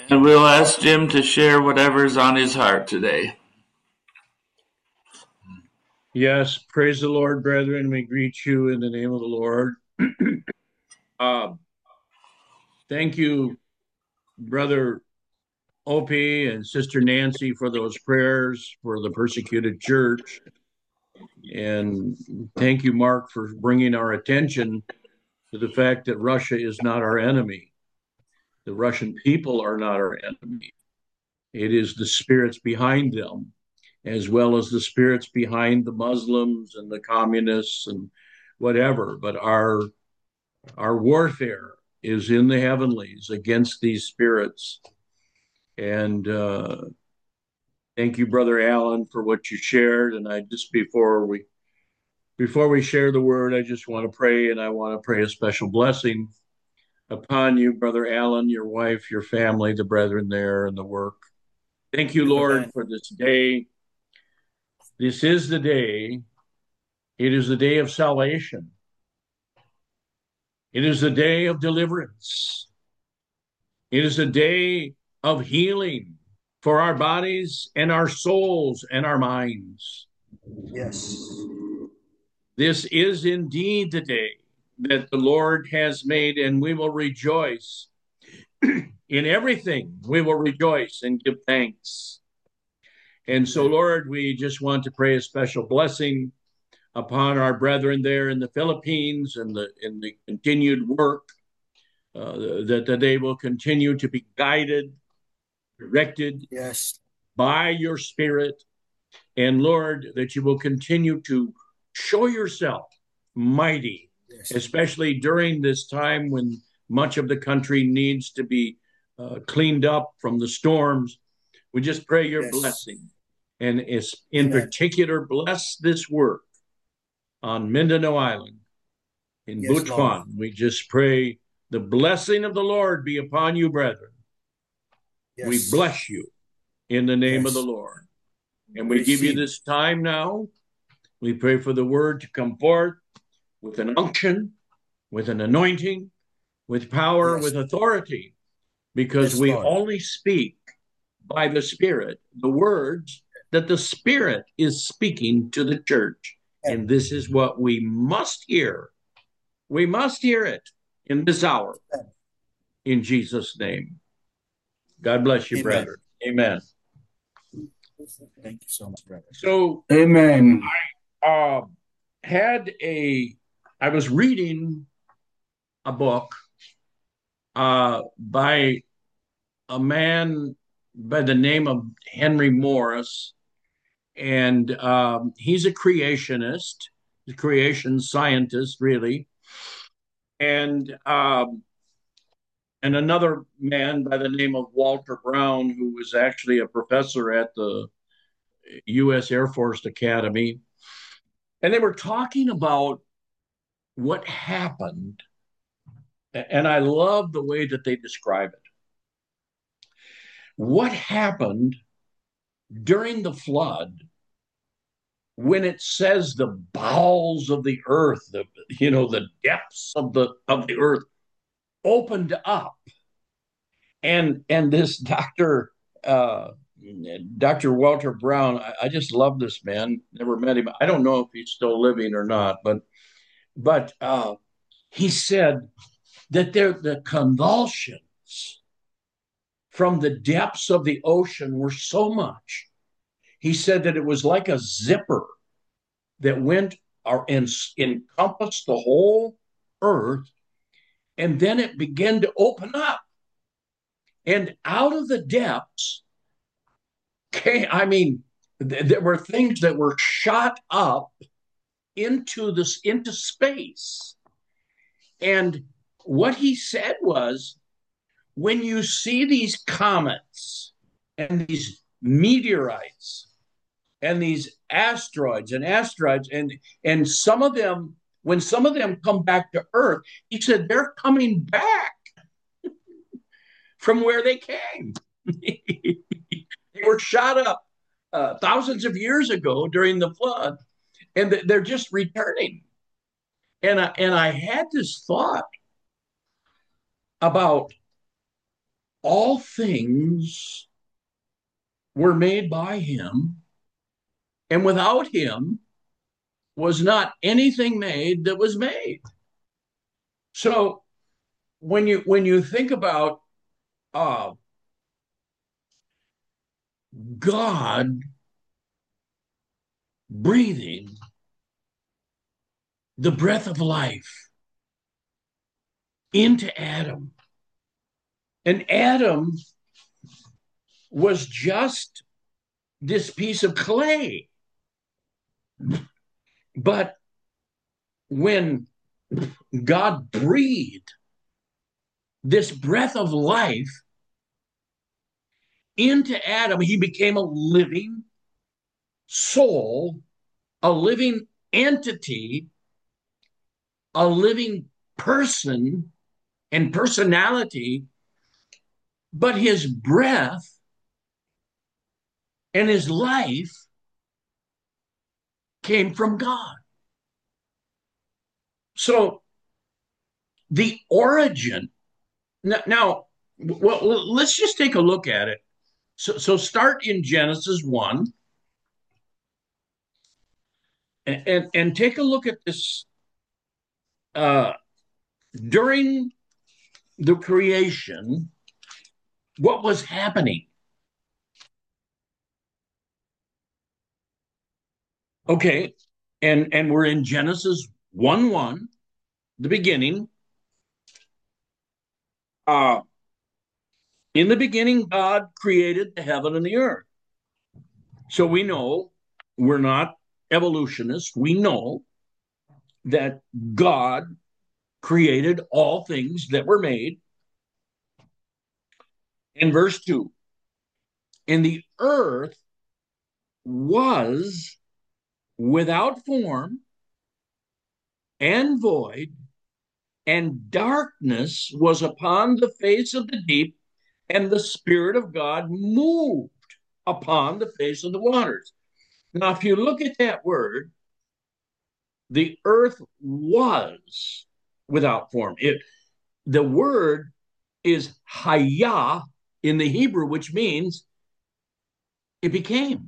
And we'll ask Jim to share whatever's on his heart today. Yes, praise the Lord, brethren. We greet you in the name of the Lord. uh, Thank you, Brother Opie and Sister Nancy, for those prayers for the persecuted church. And thank you, Mark, for bringing our attention to the fact that Russia is not our enemy. The Russian people are not our enemy. It is the spirits behind them, as well as the spirits behind the Muslims and the communists and whatever. But our warfare is in the heavenlies against these spirits. And thank you, Brother Allen, for what you shared. And I just before we share the word, I just want to pray, and I want to pray a special blessing upon you, Brother Allen, your wife, your family, the brethren there, and the work. Thank you, Lord, Amen. for this day. This is the day. It is the day of salvation. It is the day of deliverance. It is a day of healing for our bodies and our souls and our minds. Yes. This is indeed the day that the Lord has made, and we will rejoice in everything. We will rejoice and give thanks. And so, Lord, we just want to pray a special blessing upon our brethren there in the Philippines and in the continued work, that they will continue to be guided, directed Yes. by your Spirit. And Lord, that you will continue to show yourself mighty, Yes. especially during this time when much of the country needs to be cleaned up from the storms. We just pray your Yes. blessing. And in Amen. particular, bless this work on Mindanao Island in Yes, Lord. Butuan. We just pray the blessing of the Lord be upon you, brethren. We Yes. bless you in the name of the Yes. Lord. And we give you Receive. this time now. We pray for the word to come forth with an unction, with an anointing, with power, Yes. with authority, because Yes, we Lord. only speak by the Spirit the words that the Spirit is speaking to the church. And this is what we must hear. We must hear it in this hour. In Jesus' name. God bless you, Amen. brethren. Amen. Thank you so much, brother. So Amen. uh, had a I was reading a book by a man by the name of Henry Morris, and he's a creationist, a creation scientist, really, and another man by the name of Walter Brown, who was actually a professor at the U.S. Air Force Academy, and they were talking about what happened, and I love the way that they describe it. What happened during the flood when it says the bowels of the earth, the depths of the earth opened up, and this Dr. Walter Brown, I just love this man. Never met him. I don't know if he's still living or not, but he said that the convulsions from the depths of the ocean were so much. He said that it was like a zipper that went or encompassed the whole earth, and then it began to open up. And out of the depths came, there were things that were shot up into space. And what he said was, when you see these comets and these meteorites and these asteroids and some of them, when some of them come back to earth, he said they're coming back from where they came. They were shot up thousands of years ago during the flood, and they're just returning. And I had this thought about all things were made by him, and without him was not anything made that was made. So when you think about uh, God breathing the breath of life into Adam, and Adam was just this piece of clay. But when God breathed this breath of life into Adam, he became a living soul, a living entity, a living person and personality. But his breath and his life came from God. So the origin, now well, let's just take a look at it. So start in Genesis 1 and take a look at this during the creation, what was happening. Okay, and we're in Genesis 1:1, the beginning. In the beginning, God created the heaven and the earth. So we know, we're not evolutionists. We know that God created all things that were made. In verse 2, and the earth was without form and void, and darkness was upon the face of the deep, and the Spirit of God moved upon the face of the waters. Now, if you look at that word, the earth was without form. The word is hayah in the Hebrew, which means it became.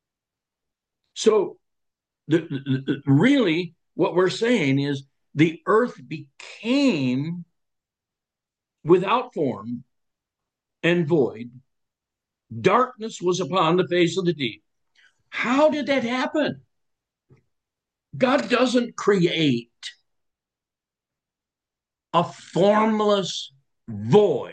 So really what we're saying is the earth became without form and void. Darkness was upon the face of the deep. How did that happen? God doesn't create a formless void.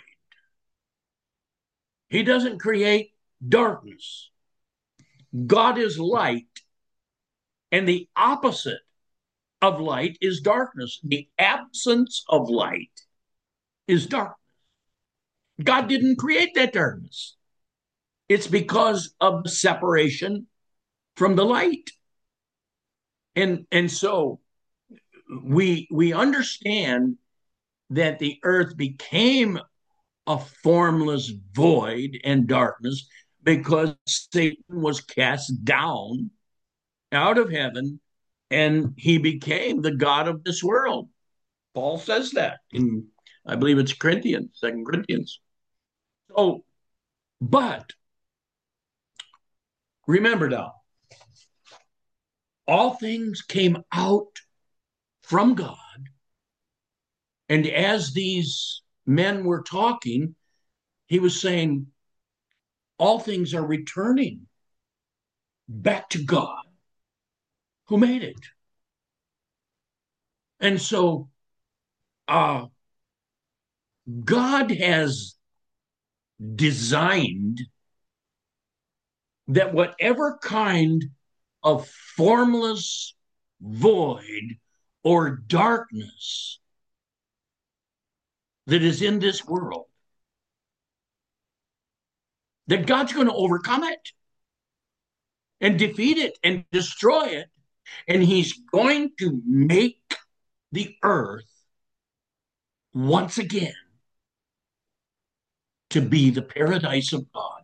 He doesn't create darkness. God is light, and the opposite of light is darkness. The absence of light is darkness. God didn't create that darkness. It's because of the separation from the light. And so we understand that the earth became a formless void and darkness because Satan was cast down out of heaven and he became the god of this world. Paul says that in, I believe it's Corinthians, 2 Corinthians. So, but remember now, all things came out from God. And as these men were talking, he was saying, all things are returning back to God who made it. And so God has designed that whatever kind of formless void or darkness that is in this world, that God's going to overcome it and defeat it and destroy it. And he's going to make the earth once again to be the paradise of God.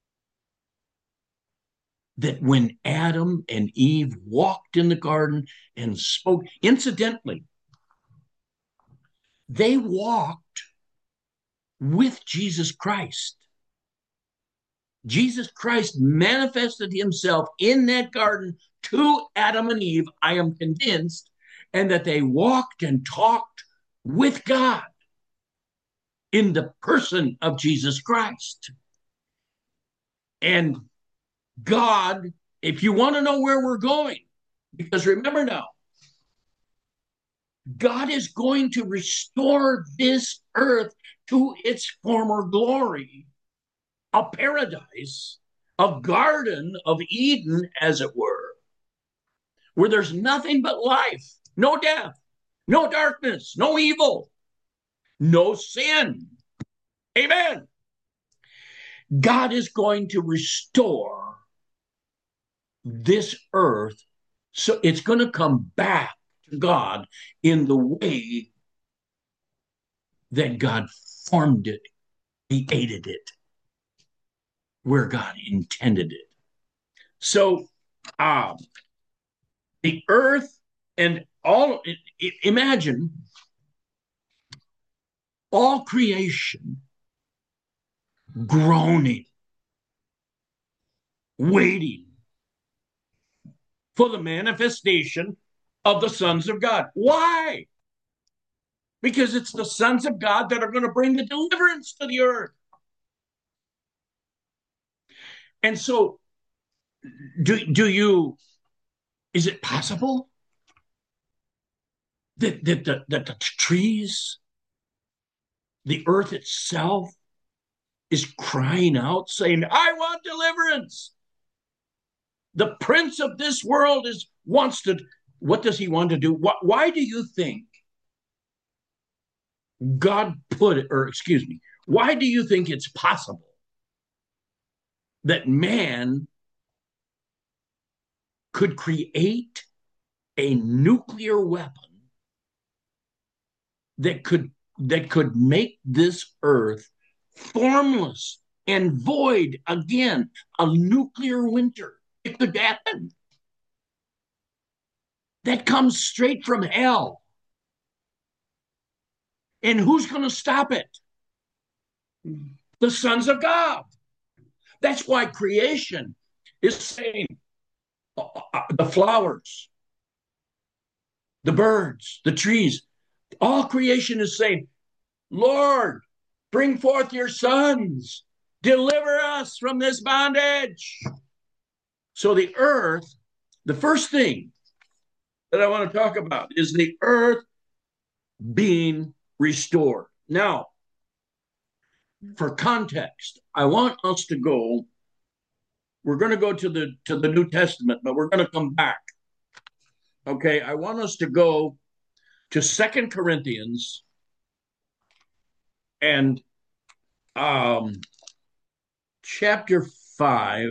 That when Adam and Eve walked in the garden and spoke, incidentally, they walked with Jesus Christ. Jesus Christ manifested himself in that garden to Adam and Eve, I am convinced, and that they walked and talked with God in the person of Jesus Christ. And God, if you want to know where we're going, because remember now, God is going to restore this earth to its former glory, a paradise, a garden of Eden, as it were, where there's nothing but life, no death, no darkness, no evil, no sin. Amen. God is going to restore this earth, so it's going to come back to God in the way that God formed it, created it, where God intended it. So, the earth and all, imagine all creation groaning, waiting for the manifestation of the sons of God. Why? Because it's the sons of God that are going to bring the deliverance to the earth. And so, is it possible that the trees, the earth itself, is crying out, saying, I want deliverance? The prince of this world wants to, what does he want to do? Why do you think God put it, or excuse me, why do you think it's possible that man could create a nuclear weapon that could make this earth formless and void again, a nuclear winter? It could happen. That comes straight from hell. And who's going to stop it? The sons of God. That's why creation is saying, the flowers, the birds, the trees, all creation is saying, Lord, bring forth your sons, deliver us from this bondage. So the earth, the first thing that I want to talk about is the earth being restored. Now, for context, I want us to go, we're going to go to the New Testament, but we're going to come back. Okay, I want us to go to 2 Corinthians and chapter 5,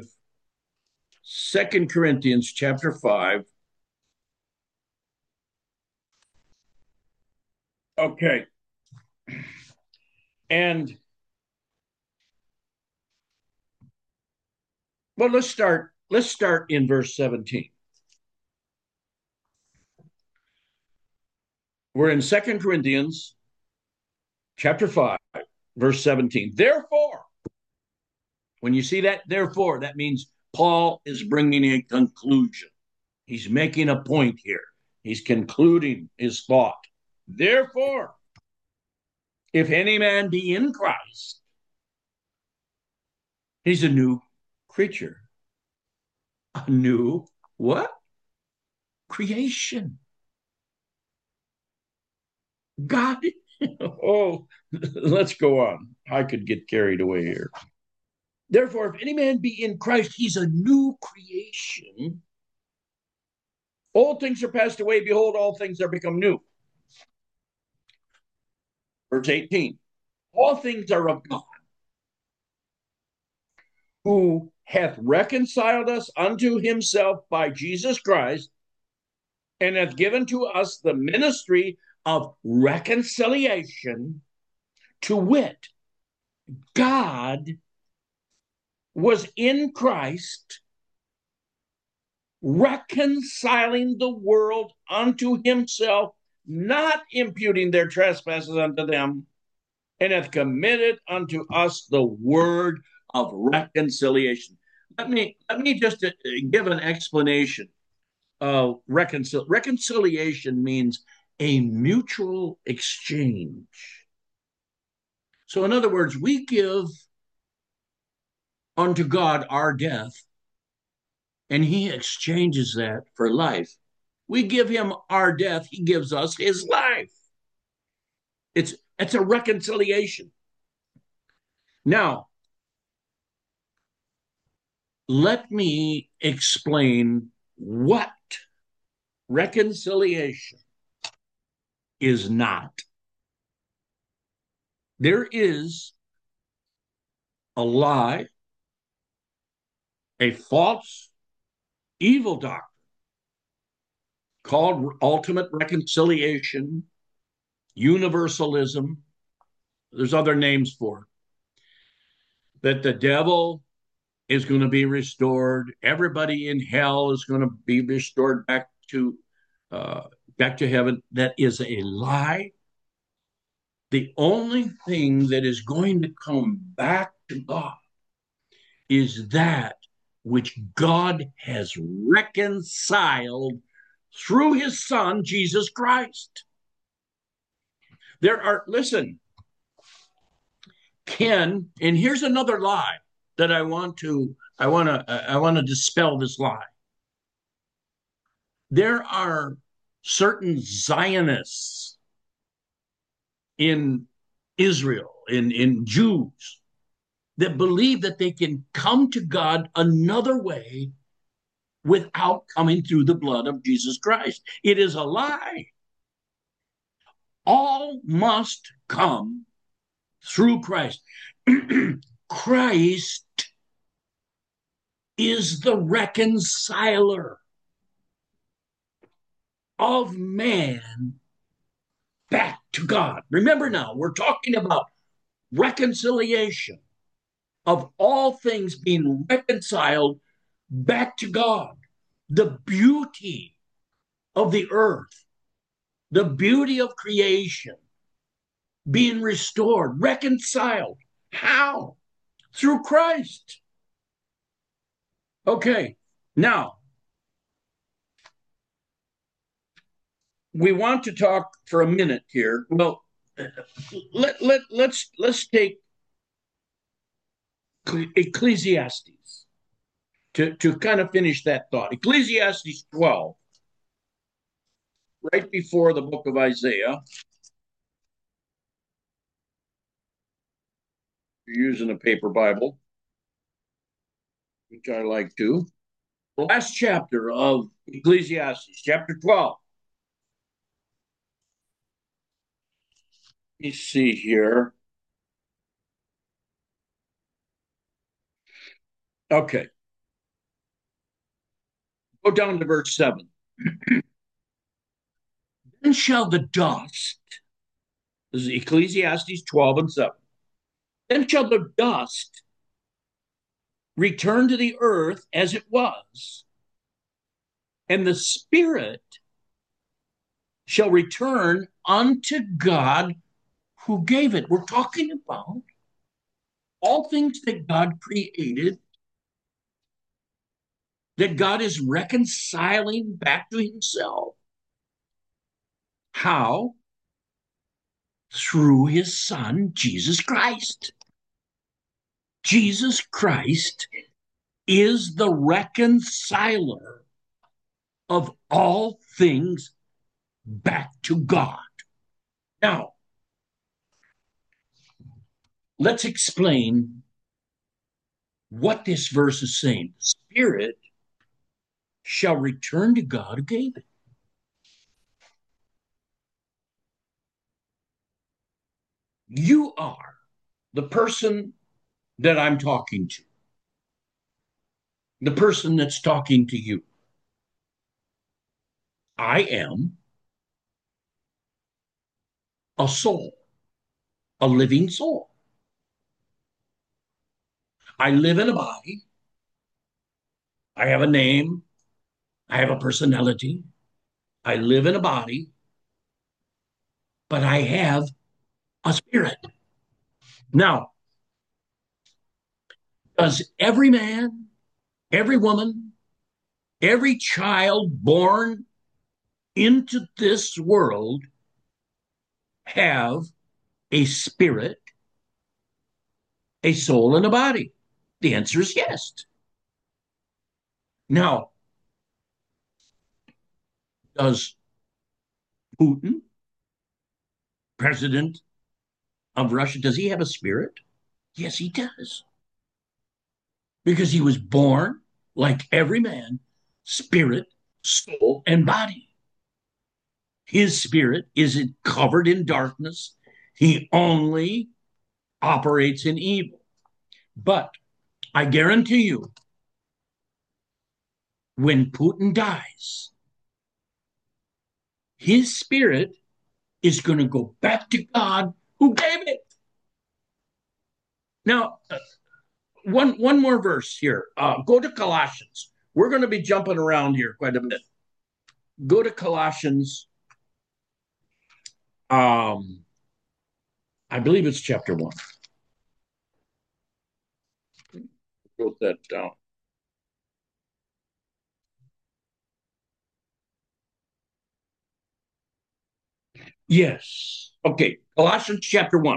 2 Corinthians chapter 5. Okay. And well, let's start in verse 17. We're in 2 Corinthians chapter 5, verse 17. Therefore, when you see that therefore, that means Paul is bringing a conclusion. He's making a point here. He's concluding his thought. Therefore, if any man be in Christ, he's a new creature. A new what? Creation. God. Oh, let's go on. I could get carried away here. Therefore, if any man be in Christ, he's a new creation. Old things are passed away. Behold, all things are become new. Verse 18. All things are of God, who hath reconciled us unto himself by Jesus Christ, and hath given to us the ministry of reconciliation, to wit, God was in Christ, reconciling the world unto himself, not imputing their trespasses unto them, and hath committed unto us the word of reconciliation. Let me just give an explanation of reconciliation. Reconciliation means a mutual exchange. So, in other words, we give unto God our death, and he exchanges that for life. We give him our death, he gives us his life. It's a reconciliation. Now, let me explain what reconciliation is not. There is a lie, a false, evil doctrine called ultimate reconciliation, universalism. There's other names for it. That the devil is going to be restored. Everybody in hell is going to be restored back to heaven. That is a lie. The only thing that is going to come back to God is that which God has reconciled through his son, Jesus Christ. Listen, and here's another lie that I want to dispel this lie. There are certain Zionists in Israel, in Jews, that believe that they can come to God another way without coming through the blood of Jesus Christ. It is a lie. All must come through Christ. Christ is the reconciler of man back to God. Remember now, we're talking about reconciliation of all things being reconciled back to God. The beauty of the earth, the beauty of creation being restored, reconciled. How? Through Christ. Okay, now we want to talk for a minute here. Well, let's take Ecclesiastes to kind of finish that thought. Ecclesiastes 12, right before the book of Isaiah. You're using a paper Bible, which I like to. The last chapter of Ecclesiastes, chapter 12. Let me see here. Okay. Go down to verse 7. Then shall the dust, this is Ecclesiastes 12 and 7. Then shall the dust return to the earth as it was, and the spirit shall return unto God who gave it. We're talking about all things that God created, that God is reconciling back to himself. How? Through his son, Jesus Christ. Jesus Christ is the reconciler of all things back to God. Now, let's explain what this verse is saying. The Spirit shall return to God who gave it. You are the person that I'm talking to, the person that's talking to you. I am a soul, a living soul. I live in a body. I have a name. I have a personality. I live in a body, but I have a spirit. Now, does every man, every woman, every child born into this world have a spirit, a soul, and a body? The answer is yes. Now, does Putin, president of Russia, does he have a spirit? Yes, he does. Because he was born like every man, spirit, soul, and body. His spirit isn't covered in darkness. He only operates in evil. But I guarantee you, when Putin dies, his spirit is going to go back to God who gave it. Now, one more verse here. Go to Colossians. We're going to be jumping around here quite a bit. Go to Colossians. I believe it's chapter 1. Wrote that down. Yes. Okay. Colossians chapter 1.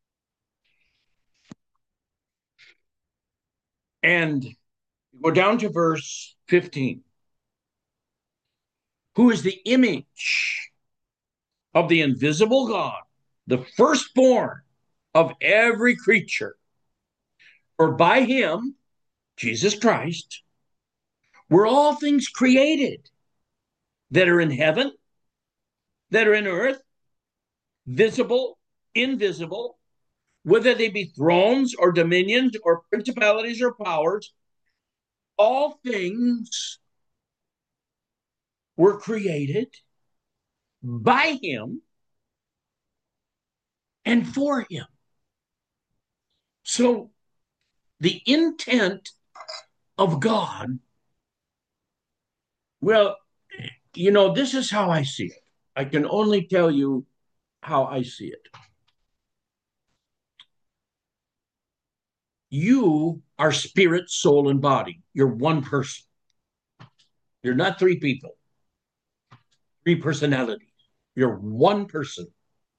And go down to verse 15. Who is the image of the invisible God, the firstborn of every creature? For by him, Jesus Christ, were all things created that are in heaven, that are in earth, visible, invisible, whether they be thrones or dominions or principalities or powers. All things were created by him and for him. So the intent of God, well, this is how I see it. I can only tell you how I see it. You are spirit, soul, and body. You're one person. You're not three people, three personalities. You're one person.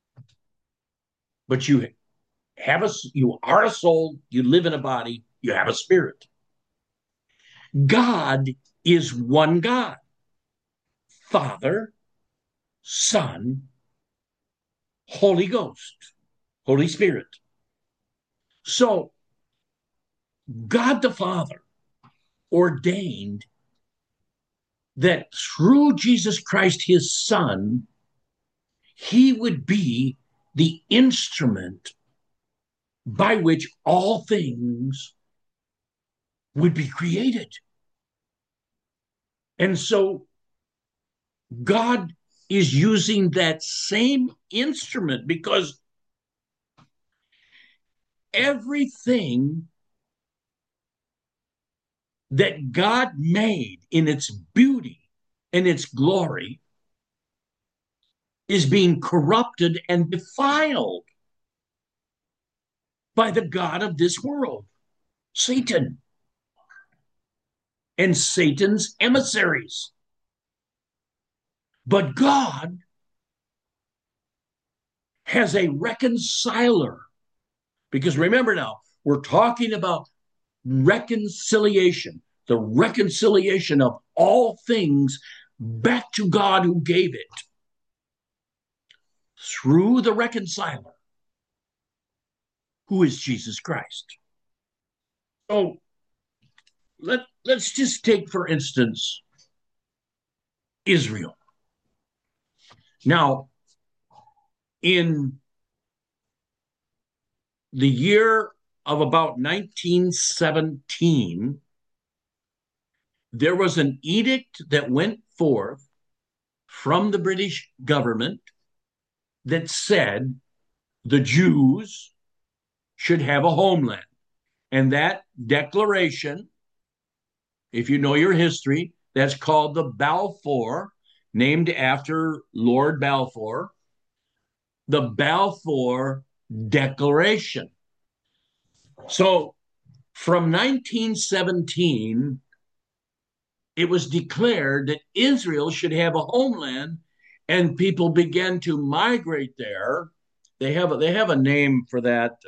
But you are a soul, you live in a body, you have a spirit. God is one God. Father, Son, Holy Ghost, Holy Spirit. So God the Father ordained that through Jesus Christ, his Son, he would be the instrument by which all things would be created. And so God is using that same instrument because everything that God made in its beauty and its glory is being corrupted and defiled by the God of this world, Satan, and Satan's emissaries. But God has a reconciler, because remember now, we're talking about reconciliation, the reconciliation of all things back to God who gave it through the reconciler, who is Jesus Christ. So let's just take, for instance, Israel. Now, in the year of about 1917, there was an edict that went forth from the British government that said the Jews should have a homeland. And that declaration, if you know your history, that's called the Balfour, named after Lord Balfour, the Balfour Declaration. So from 1917, it was declared that Israel should have a homeland, and people began to migrate there. They have a name for that.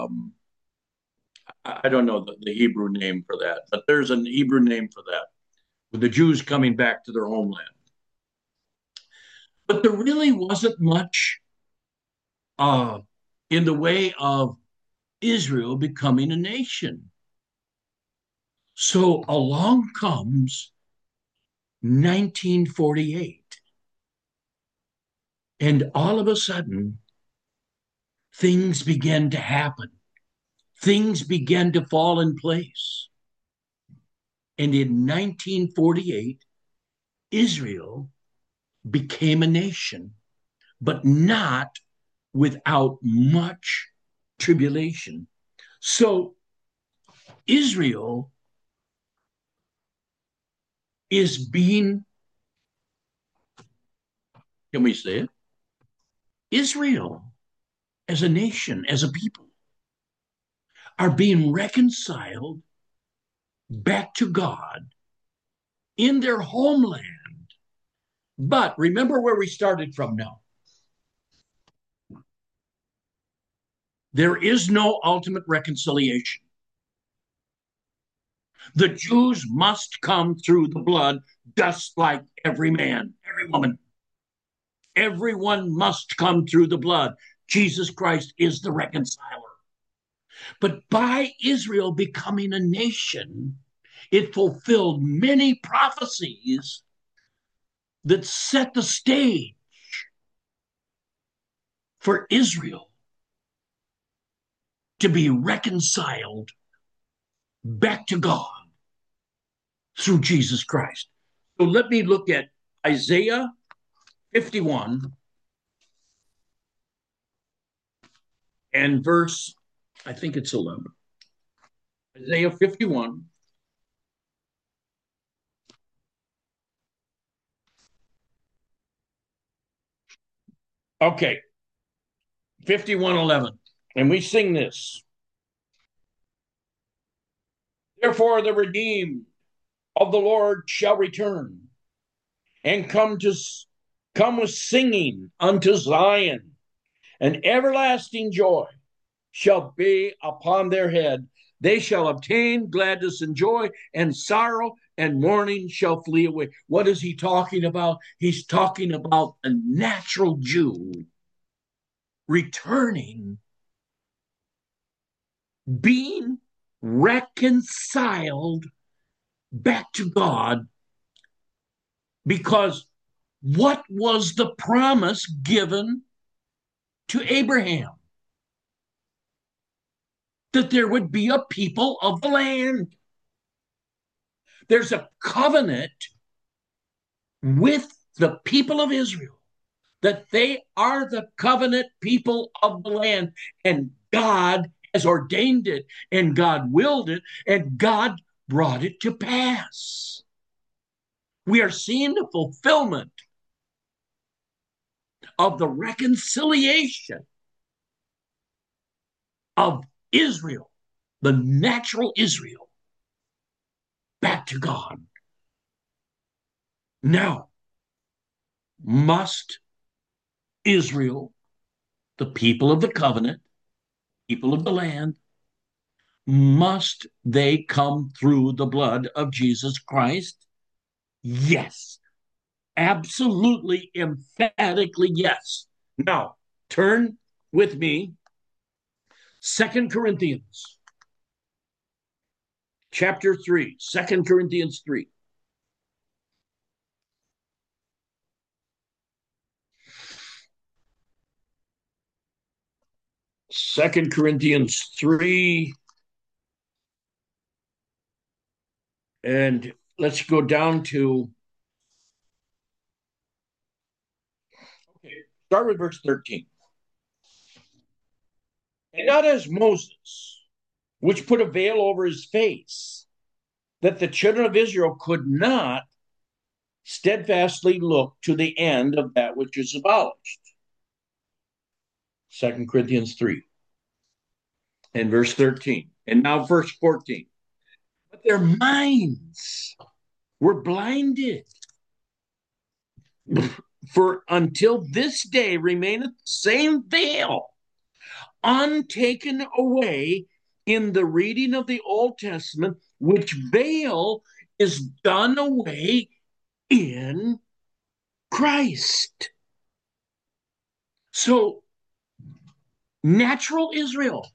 I don't know the Hebrew name for that, but there's an Hebrew name for that, with the Jews coming back to their homeland. But there really wasn't much uh, in the way of Israel becoming a nation. So along comes 1948, and all of a sudden, things began to happen. Things began to fall in place. And in 1948, Israel became a nation, but not without much tribulation. So Israel is being, can we say it? Israel as a nation, as a people, are being reconciled back to God in their homeland. But remember where we started from now. There is no ultimate reconciliation. The Jews must come through the blood, just like every man, every woman. Everyone must come through the blood. Jesus Christ is the reconciler. But by Israel becoming a nation, it fulfilled many prophecies that set the stage for Israel to be reconciled back to God through Jesus Christ. So let me look at Isaiah 51 and verse, I think it's 11. Isaiah 51. Okay, 51:11. And we sing this. Therefore, the redeemed of the Lord shall return and come with singing unto Zion, and everlasting joy shall be upon their head. They shall obtain gladness and joy, and sorrow and mourning shall flee away. What is he talking about? He's talking about a natural Jew returning, being reconciled back to God, because what was the promise given to Abraham? That there would be a people of the land. There's a covenant with the people of Israel, that they are the covenant people of the land, and God has ordained it, and God willed it, and God brought it to pass. We are seeing the fulfillment of the reconciliation of Israel, the natural Israel, back to God. Now, must Israel, the people of the covenant, people of the land, must they come through the blood of Jesus Christ? Yes. Absolutely, emphatically yes. Now, turn with me, 2 Corinthians chapter 3, 2 Corinthians 3. Second Corinthians 3, and let's go down to, okay, start with verse 13. And not as Moses, which put a veil over his face, that the children of Israel could not steadfastly look to the end of that which is abolished. 2 Corinthians 3 and verse 13. And now verse 14. But their minds were blinded. For until this day remaineth the same veil, untaken away in the reading of the Old Testament, which veil is done away in Christ. So, natural Israel,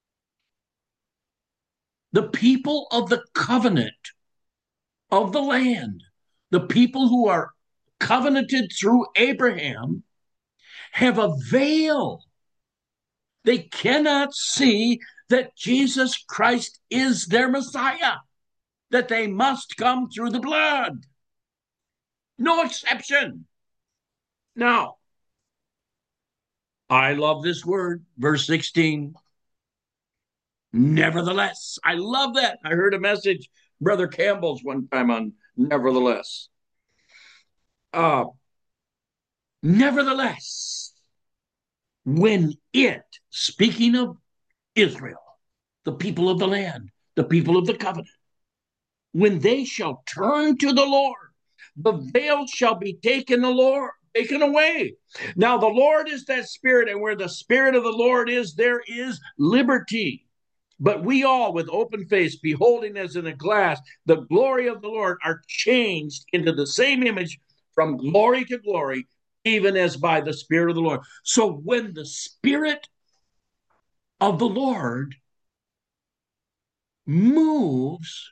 the people of the covenant of the land, the people who are covenanted through Abraham, have a veil. They cannot see that Jesus Christ is their Messiah, that they must come through the blood. No exception. Now, I love this word, verse 16. Nevertheless, I love that. I heard a message, Brother Campbell's one time on nevertheless. Nevertheless, when it, speaking of Israel, the people of the land, the people of the covenant, when they shall turn to the Lord, the veil shall be taken away. Now the Lord is that Spirit, and where the Spirit of the Lord is, there is liberty. But we all, with open face, beholding as in a glass the glory of the Lord, are changed into the same image from glory to glory, even as by the Spirit of the Lord. So when the Spirit of the Lord moves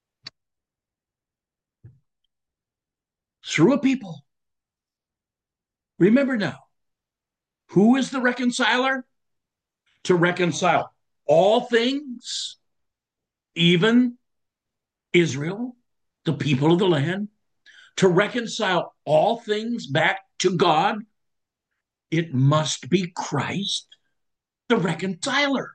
through a people, remember now, who is the reconciler? To reconcile all things, even Israel, the people of the land, to reconcile all things back to God, it must be Christ, the reconciler.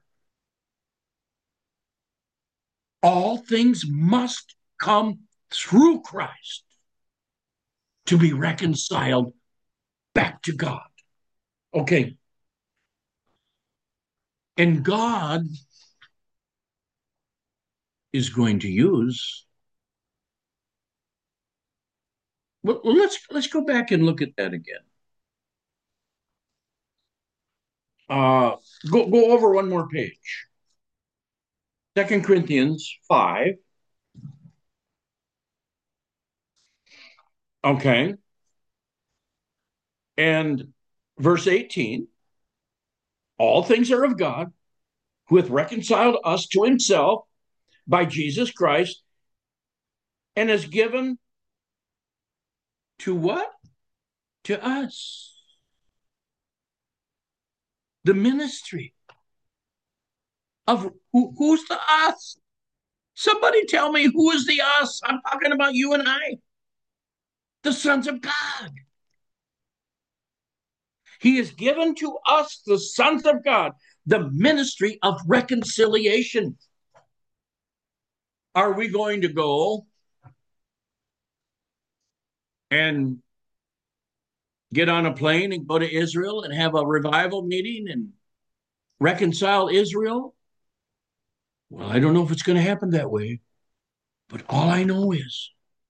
All things must come through Christ to be reconciled back to God. Okay. And God is going to use. Well, let's go back and look at that again. Go over one more page. 2 Corinthians 5. Okay. And verse 18. All things are of God, who hath reconciled us to himself by Jesus Christ, and has given to what? To us. The ministry of who's the us? Somebody tell me, who is the us? I'm talking about you and I, the sons of God. He has given to us, the sons of God, the ministry of reconciliation. Are we going to go and get on a plane and go to Israel and have a revival meeting and reconcile Israel? Well, I don't know if it's going to happen that way, but all I know is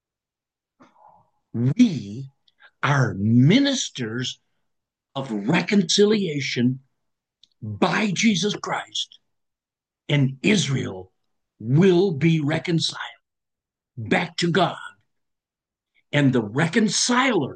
we are ministers of reconciliation by Jesus Christ, and Israel will be reconciled back to God. And the reconciler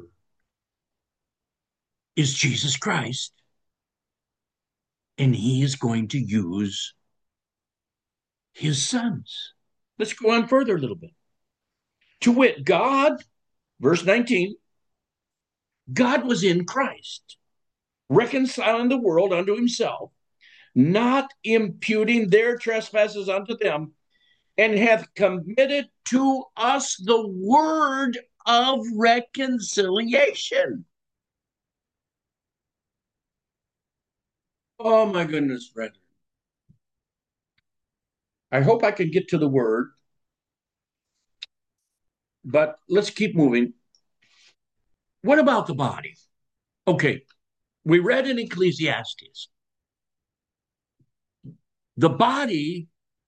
is Jesus Christ, and he is going to use his sons. Let's go on further a little bit. To wit, God, verse 19, God was in Christ, reconciling the world unto himself, not imputing their trespasses unto them, and hath committed to us the word of reconciliation. Oh my goodness, brethren. I hope I can get to the word, but let's keep moving. What about the body? Okay, we read in Ecclesiastes. The body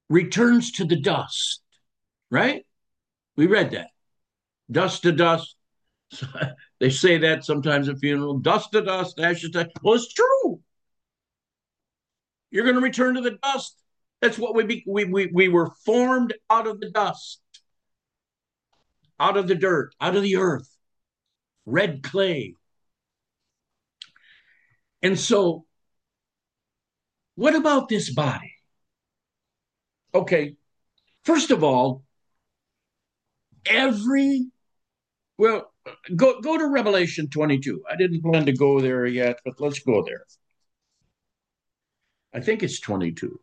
returns to the dust, right? We read that. Dust to dust. They say that sometimes at funerals. Dust to dust, ashes to. Well, it's true. You're going to return to the dust. That's what we were formed out of the dust, out of the dirt, out of the earth, red clay. And so, what about this body? Okay, first of all, well, go to Revelation 22. I didn't plan to go there yet, but let's go there. I think it's 22.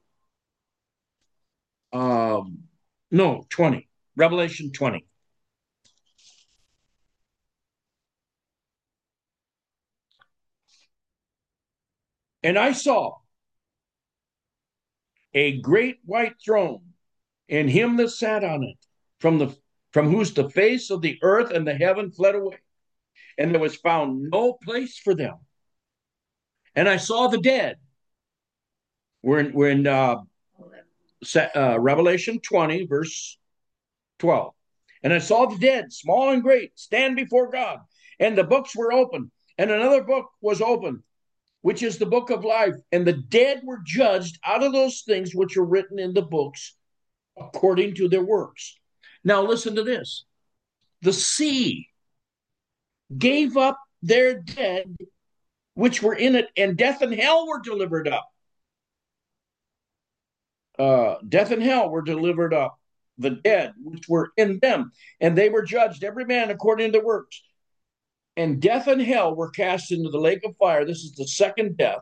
No, 20. Revelation 20. And I saw a great white throne, and him that sat on it, from whose the face of the earth and the heaven fled away, and there was found no place for them. And I saw the dead. We're in Revelation 20, verse 12. And I saw the dead, small and great, stand before God, and the books were open, and another book was open, which is the book of life. And the dead were judged out of those things which are written in the books according to their works. Now, listen to this. The sea gave up their dead which were in it, and death and hell were delivered up. Death and hell were delivered up, the dead which were in them, and they were judged, every man according to their works. And death and hell were cast into the lake of fire. This is the second death.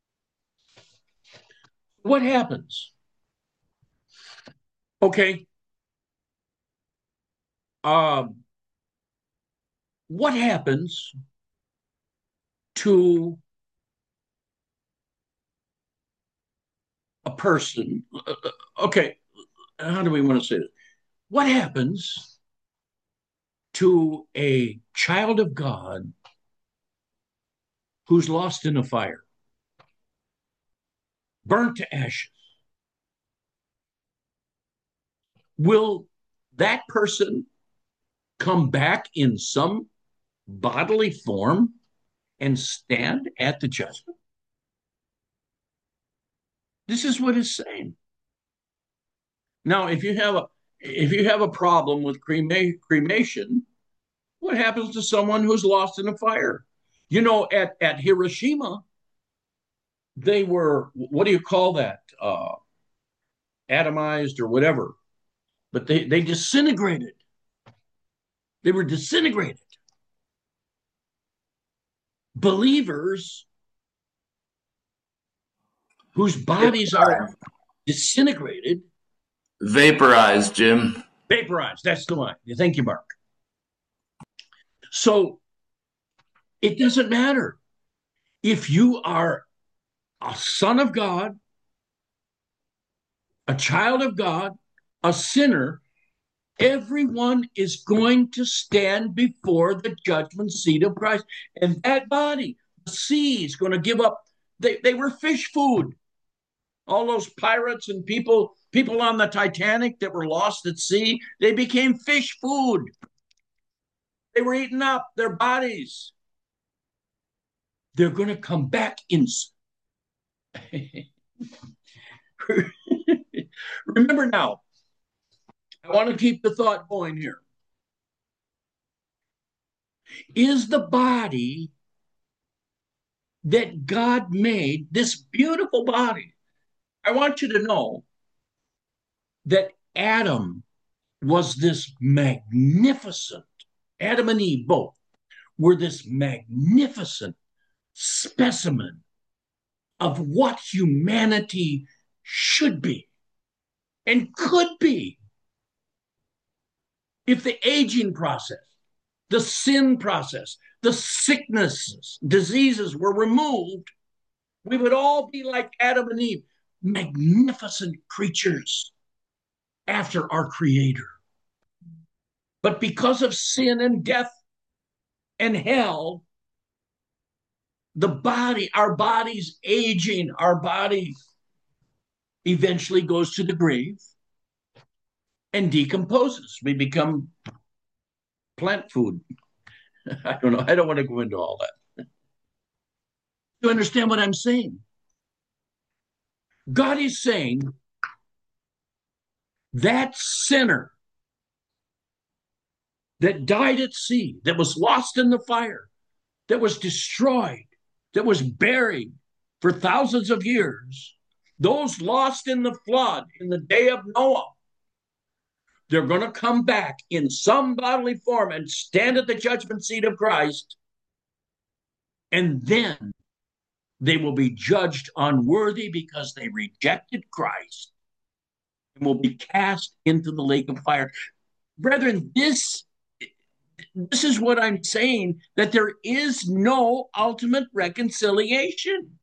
What happens? Okay. What happens to a person? Okay, how do we want to say this? What happens to a child of God who's lost in a fire, burnt to ashes? Will that person come back in some bodily form and stand at the judgment? This is what it's saying. Now, if you have a problem with cremation, what happens to someone who's lost in a fire? You know, at Hiroshima, they were, what do you call that? Atomized or whatever. But they disintegrated. They were disintegrated. Believers whose bodies are disintegrated. Vaporized, Jim. Vaporized, that's the one. Thank you, Mark. So it doesn't matter if you are a son of God, a child of God, a sinner. Everyone is going to stand before the judgment seat of Christ. And that body, the sea is going to give up. They were fish food. All those pirates and people on the Titanic that were lost at sea, they became fish food. They were eating up their bodies. They're going to come back in. Remember now, I want to keep the thought going here. Is the body that God made, this beautiful body, I want you to know that Adam was this magnificent, Adam and Eve both were this magnificent specimen of what humanity should be and could be if the aging process, the sin process, the sicknesses, diseases were removed. We would all be like Adam and Eve, magnificent creatures after our Creator. But because of sin and death and hell, the body, our body's aging, our body eventually goes to the grave. and decomposes. We become plant food. I don't know. I don't want to go into all that. You understand what I'm saying? God is saying that sinner that died at sea, that was lost in the fire, that was destroyed, that was buried for thousands of years, those lost in the flood in the day of Noah, they're going to come back in some bodily form and stand at the judgment seat of Christ. And then they will be judged unworthy because they rejected Christ and will be cast into the lake of fire. Brethren, this is what I'm saying, that there is no ultimate reconciliation.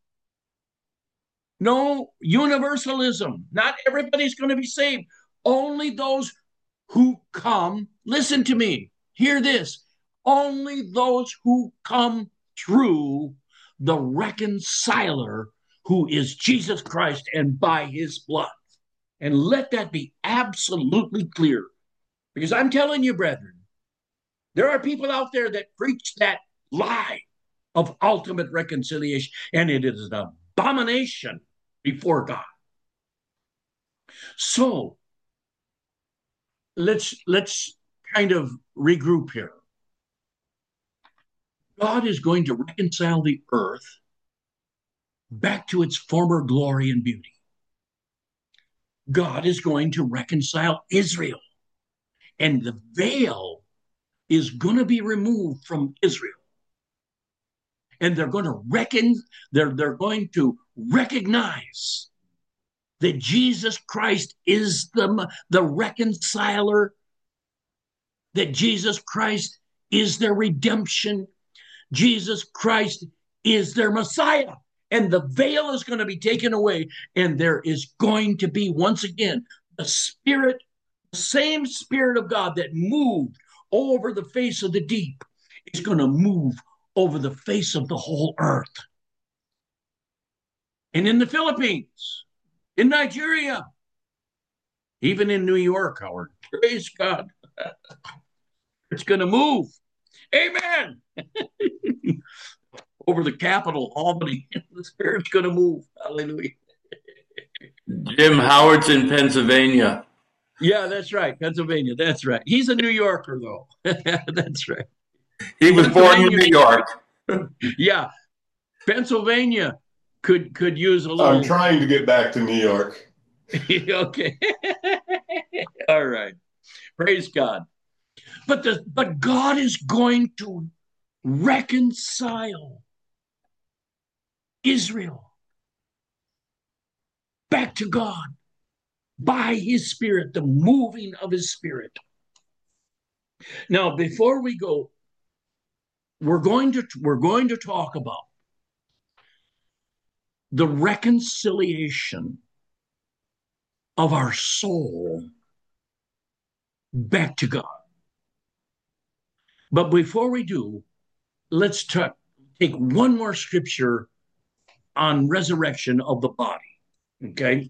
No universalism. Not everybody's going to be saved. Only those who come, listen to me, hear this, only those who come through the reconciler who is Jesus Christ and by his blood. And let that be absolutely clear. Because I'm telling you, brethren, there are people out there that preach that lie of ultimate reconciliation, and it is an abomination before God. So let's kind of regroup here. God is going to reconcile the earth back to its former glory and beauty. God is going to reconcile Israel, and the veil is going to be removed from Israel. And they're going to recognize that Jesus Christ is the reconciler, that Jesus Christ is their redemption, Jesus Christ is their Messiah, and the veil is going to be taken away, and there is going to be, once again, the same Spirit of God that moved over the face of the deep is going to move over the face of the whole earth. And in the Philippines, in Nigeria, even in New York, Howard, praise God, it's going to move. Amen. Over the capital, Albany, the Spirit's going to move. Hallelujah. Jim Howard's in Pennsylvania. Yeah, that's right. Pennsylvania. That's right. He's a New Yorker, though. That's right. He was born in New York. Yeah. Pennsylvania could use a little. I'm trying to get back to New York. Okay. All right. Praise God. But God is going to reconcile Israel back to God by his Spirit, the moving of his Spirit. Now, before we go, we're going to talk about the reconciliation of our soul back to God. But before we do, let's take one more scripture on resurrection of the body. Okay?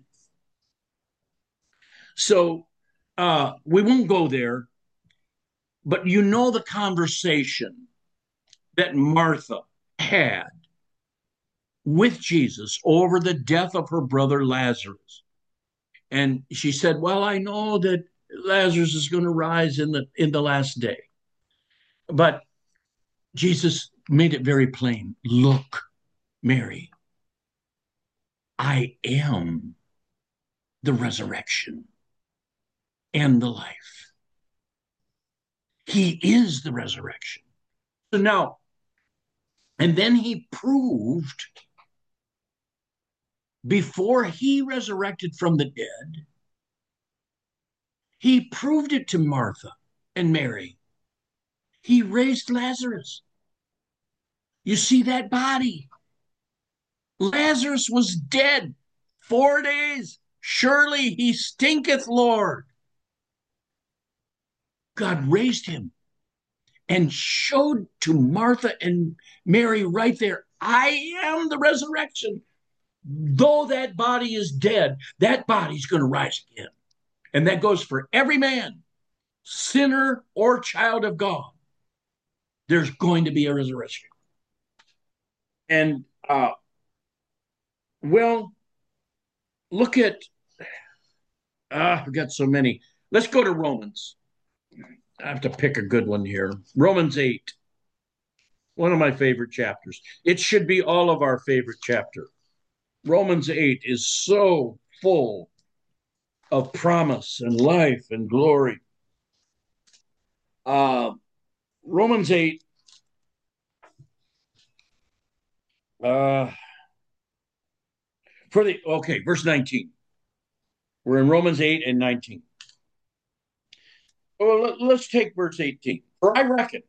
So we won't go there, but you know the conversation that Martha had with Jesus over the death of her brother Lazarus. And she said, well, I know that Lazarus is going to rise in the last day. But Jesus made it very plain. Look, Mary, I am the resurrection and the life. He is the resurrection. So now, and then he proved before he resurrected from the dead, he proved it to Martha and Mary. He raised Lazarus. You see that body? Lazarus was dead 4 days. Surely he stinketh, Lord. God raised him and showed to Martha and Mary right there, I am the resurrection. Though that body is dead, that body's going to rise again. And that goes for every man, sinner or child of God. There's going to be a resurrection. And, well, look at, I've got so many. Let's go to Romans. I have to pick a good one here. Romans 8, one of my favorite chapters. It should be all of our favorite chapter. Romans 8 is so full of promise and life and glory. Romans 8, verse 19. We're in Romans 8 and 19. Well, let's take verse 18. For I reckon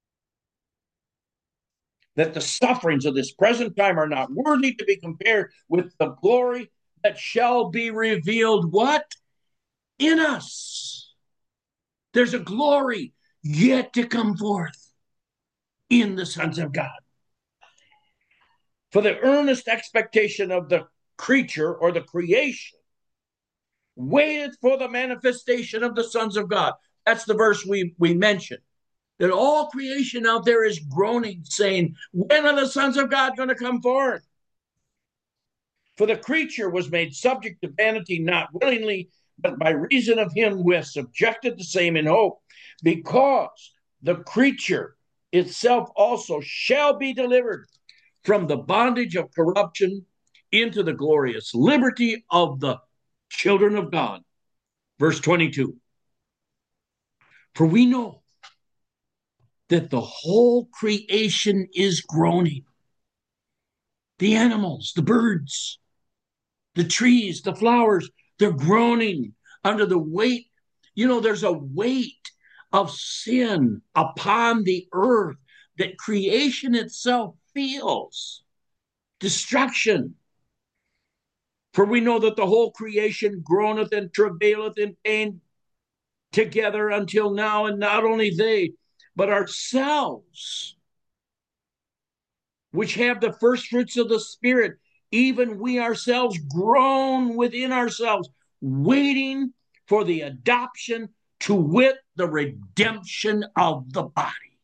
that the sufferings of this present time are not worthy to be compared with the glory that shall be revealed, what? In us. There's a glory yet to come forth in the sons of God. For the earnest expectation of the creature or the creation waiteth for the manifestation of the sons of God. That's the verse we mentioned. That all creation out there is groaning, saying, when are the sons of God going to come forth? For the creature was made subject to vanity, not willingly, but by reason of him who has subjected the same in hope, because the creature itself also shall be delivered from the bondage of corruption into the glorious liberty of the children of God. Verse 22. For we know that the whole creation is groaning. The animals, the birds, the trees, the flowers, they're groaning under the weight. You know, there's a weight of sin upon the earth that creation itself feels. Destruction. For we know that the whole creation groaneth and travaileth in pain together until now, and not only they, but ourselves, which have the first fruits of the Spirit, even we ourselves groan within ourselves, waiting for the adoption, to wit, the redemption of the body.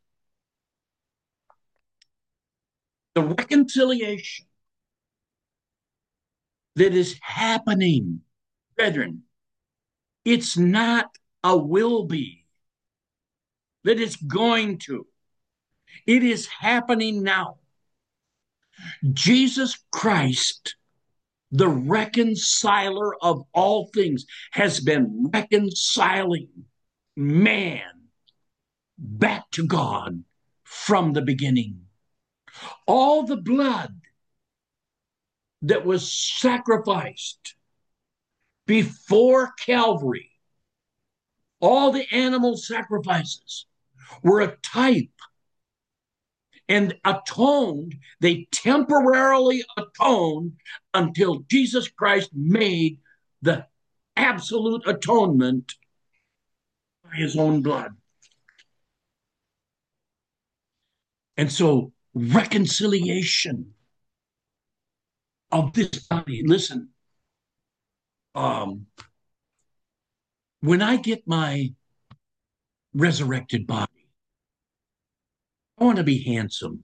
The reconciliation that is happening, brethren, it's not a will be, that it's going to. It is happening now. Jesus Christ, the reconciler of all things, has been reconciling man back to God from the beginning. All the blood that was sacrificed before Calvary, all the animal sacrifices were a type and atoned. They temporarily atoned until Jesus Christ made the absolute atonement by his own blood. And so reconciliation of this body. Listen, when I get my resurrected body, I want to be handsome.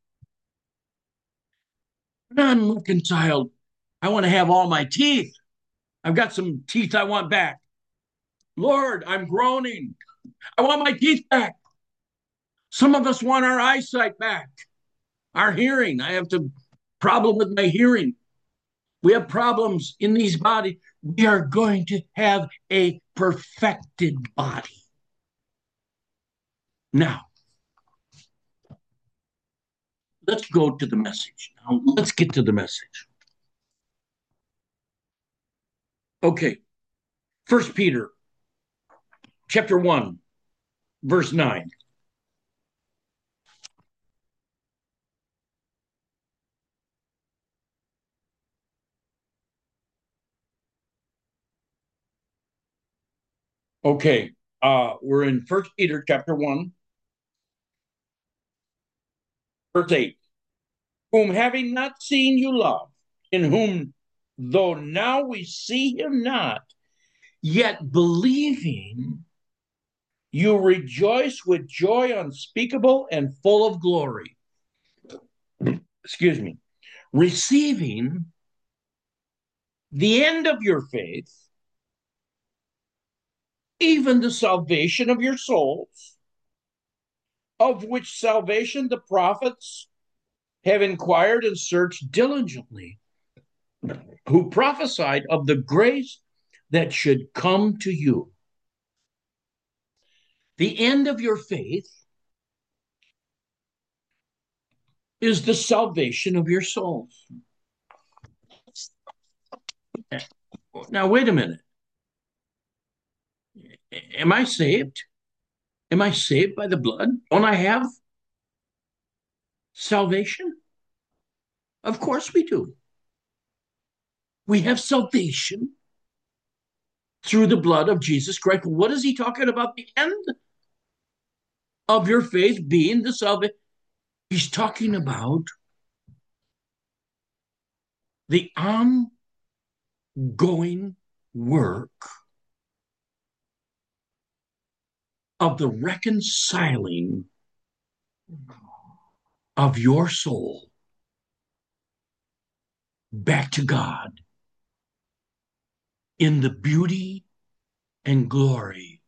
When I'm reconciled, I want to have all my teeth. I've got some teeth I want back. Lord, I'm groaning. I want my teeth back. Some of us want our eyesight back, our hearing. I have a problem with my hearing. We have problems in these bodies. We are going to have a perfected body. Now, let's go to the message. Now, let's get to the message. Okay. 1 Peter chapter 1, verse 9. Okay. We're in 1 Peter chapter 1, verse 8. Whom having not seen you love, in whom though now we see him not, yet believing you rejoice with joy unspeakable and full of glory. Excuse me. Receiving the end of your faith, even the salvation of your souls, of which salvation the prophets have inquired and searched diligently, who prophesied of the grace that should come to you. The end of your faith is the salvation of your souls. Now, wait a minute. Am I saved? Am I saved by the blood? Don't I have salvation? Of course we do. We have salvation through the blood of Jesus Christ. What is he talking about? The end of your faith being the salvation. He's talking about the ongoing work of the reconciling of your soul back to God in the beauty and glory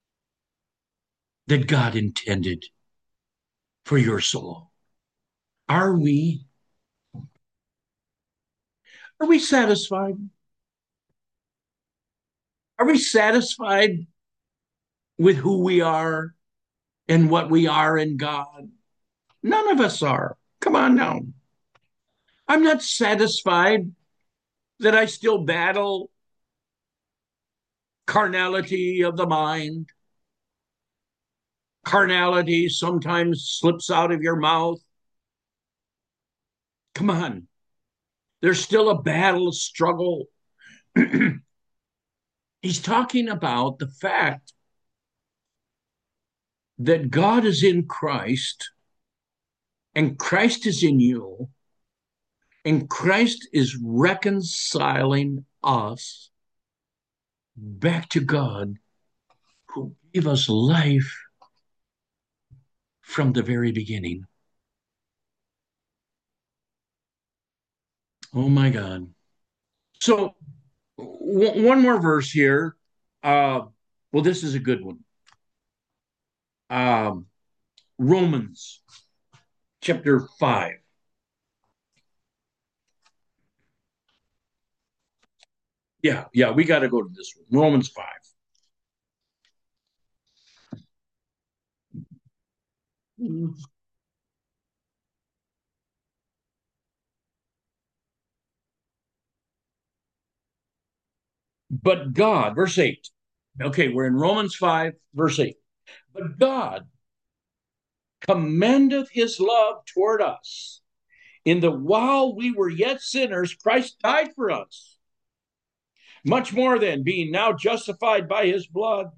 that God intended for your soul. Are we satisfied? Are we satisfied with who we are and what we are in God? None of us are. Come on now. I'm not satisfied that I still battle carnality of the mind. Carnality sometimes slips out of your mouth. Come on. There's still a battle, a struggle. He's talking about the fact that God is in Christ and Christ is in you, and Christ is reconciling us back to God, who gave us life from the very beginning. Oh my God. So one more verse here. Well, this is a good one. Romans chapter 5. Yeah, we got to go to this one. Romans 5. But God, verse 8. Okay, we're in Romans 5, verse 8. But God commendeth his love toward us, in the while we were yet sinners, Christ died for us. Much more then, being now justified by his blood,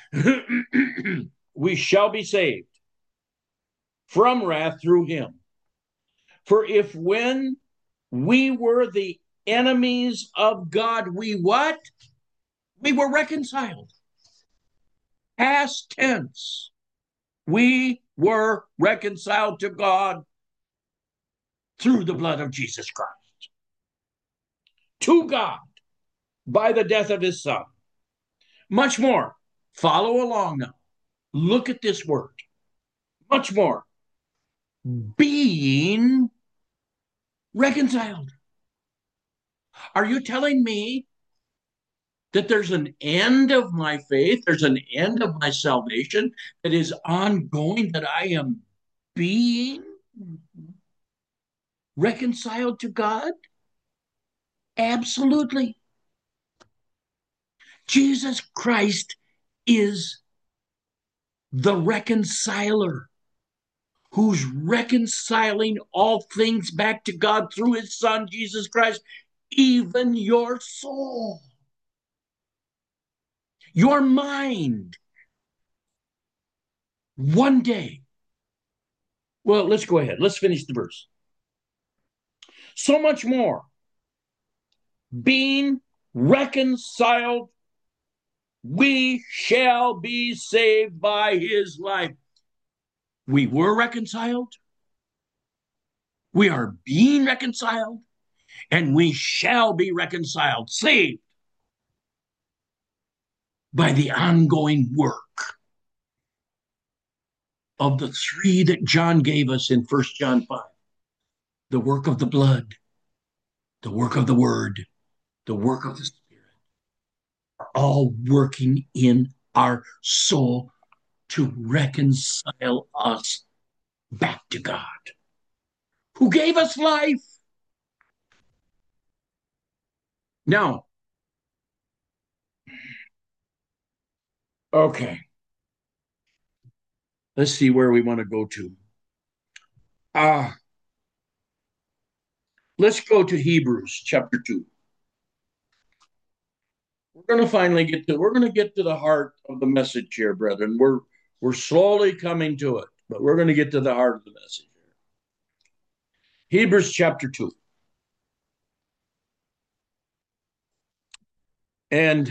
we shall be saved from wrath through him. For if when we were the enemies of God, we what? We were reconciled. Past tense. We were reconciled to God through the blood of Jesus Christ. To God by the death of his son. Much more. Follow along now. Look at this word. Much more. Being reconciled. Are you telling me that there's an end of my faith, there's an end of my salvation that is ongoing, that I am being reconciled to God? Absolutely. Jesus Christ is the reconciler who's reconciling all things back to God through his son, Jesus Christ, even your soul, your mind. One day. Well, let's go ahead. Let's finish the verse. So much more. Being reconciled we shall be saved by his life. We were reconciled. We are being reconciled, and we shall be reconciled, saved by the ongoing work of the three that John gave us in 1 John 5. The work of the blood, the work of the word, the work of the Spirit, are all working in our soul to reconcile us back to God, who gave us life. Now, okay, let's see where we want to go to. Let's go to Hebrews chapter 2. We're going to get to the heart of the message here, brethren. We're slowly coming to it, but we're going to get to the heart of the message here. Hebrews chapter 2. And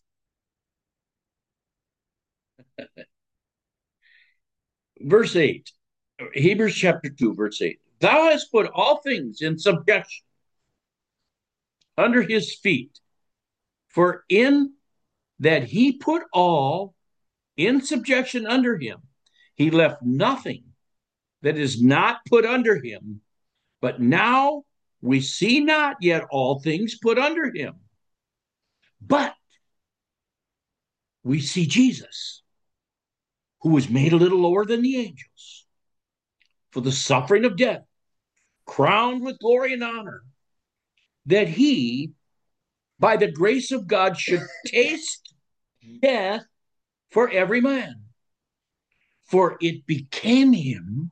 verse 8. Hebrews chapter 2, verse 8. Thou hast put all things in subjection under his feet, for in that he put all in subjection under him, he left nothing that is not put under him. But now we see not yet all things put under him. But we see Jesus, who was made a little lower than the angels, for the suffering of death, crowned with glory and honor, that he, by the grace of God, should taste death for every man. For it became him,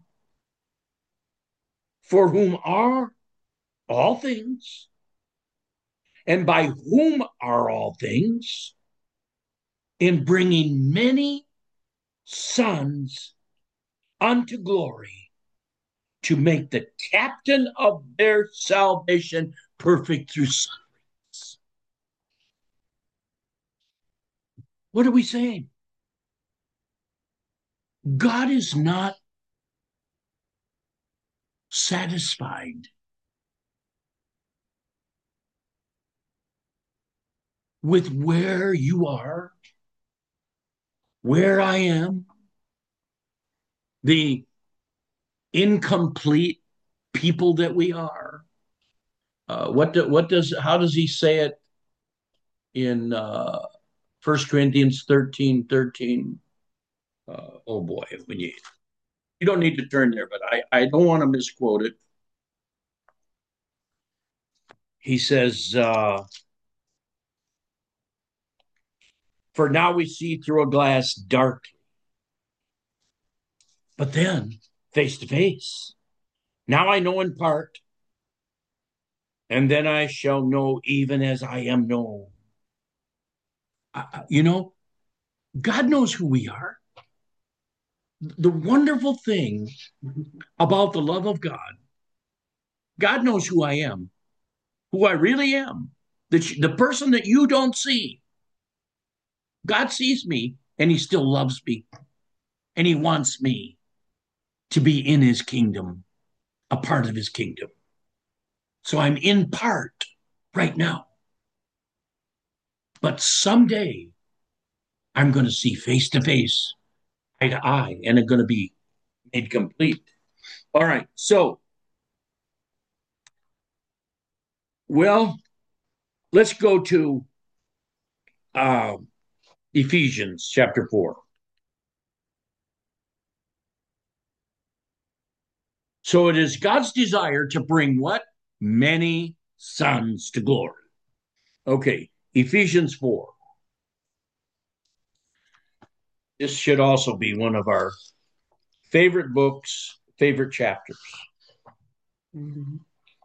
for whom are all things, and by whom are all things, in bringing many sons unto glory, to make the captain of their salvation perfect through sufferings. What are we saying? God is not satisfied with where you are, where I am, the incomplete people that we are. How does he say it in 1 Corinthians 13:13? Oh boy, you don't need to turn there, but I don't want to misquote it. He says, for now we see through a glass darkly, but then face to face. Now I know in part, and then I shall know even as I am known. God knows who we are. The wonderful thing about the love of God knows who I am, who I really am, the person that you don't see. God sees me, and he still loves me, and he wants me to be in his kingdom, a part of his kingdom. So I'm in part right now. But someday I'm going to see face to face, eye to eye, and it's going to be made complete. All right. So, well, let's go to Ephesians chapter 4. So it is God's desire to bring what? Many sons to glory. Okay, Ephesians 4. This should also be one of our favorite books, favorite chapters. Mm-hmm.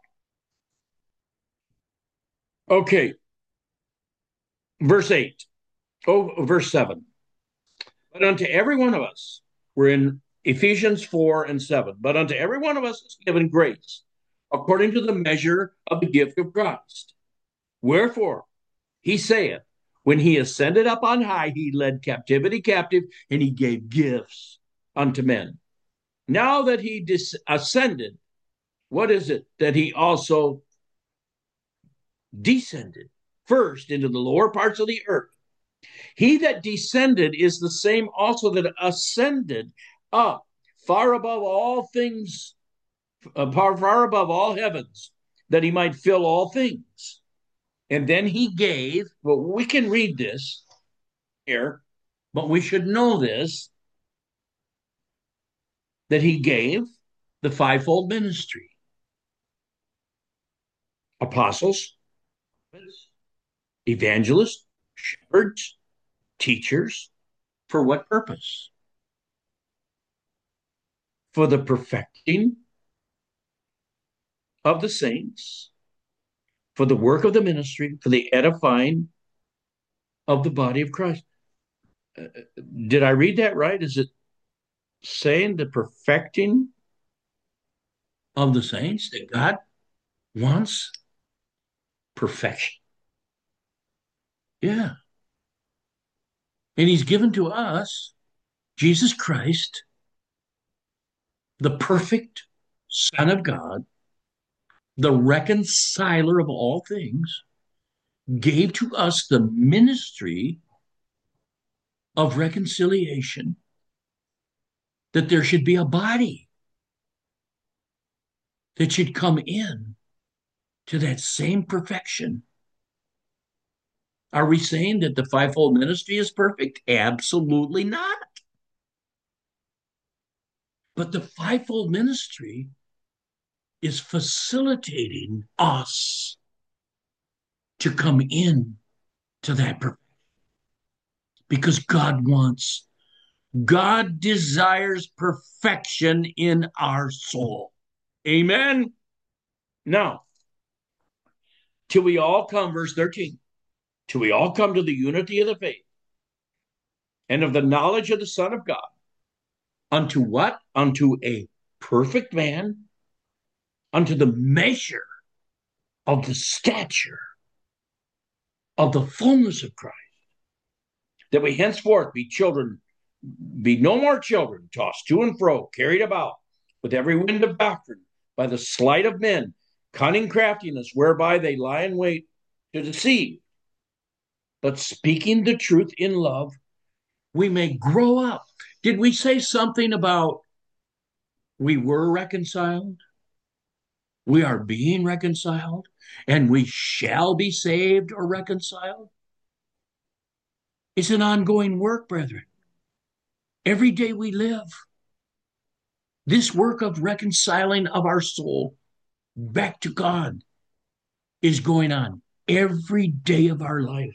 Okay, verse 8. Verse 7. But unto every one of us, we're in Ephesians 4 and 7. But unto every one of us is given grace, according to the measure of the gift of Christ. Wherefore, he saith, When he ascended up on high, he led captivity captive, and he gave gifts unto men. Now that he ascended, what is it that he also descended? First into the lower parts of the earth. He that descended is the same also that ascended up far above all things, far above all heavens, that he might fill all things. And then he gave, well, we can read this here, but we should know this, that he gave the fivefold ministry: apostles, evangelists, shepherds, teachers. For what purpose? For the perfecting of the saints, for the work of the ministry, for the edifying of the body of Christ. Did I read that right? Is it saying the perfecting of the saints, that God wants perfection? Yeah. And he's given to us Jesus Christ, the perfect Son of God, the reconciler of all things, gave to us the ministry of reconciliation, that there should be a body that should come in to that same perfection. Are we saying that the fivefold ministry is perfect? Absolutely not. But the fivefold ministry is facilitating us to come in to that perfection, because God desires perfection in our soul. Amen. Now, till we all come, verse 13, till we all come to the unity of the faith and of the knowledge of the Son of God, unto what? Unto a perfect man, unto the measure of the stature of the fullness of Christ, that we henceforth be children, be no more children, tossed to and fro, carried about with every wind of doctrine, by the sleight of men, cunning craftiness, whereby they lie in wait to deceive. But speaking the truth in love, we may grow up. Did we say something about we were reconciled? We are being reconciled, and we shall be saved or reconciled. It's an ongoing work, brethren. Every day we live, this work of reconciling of our soul back to God is going on every day of our life.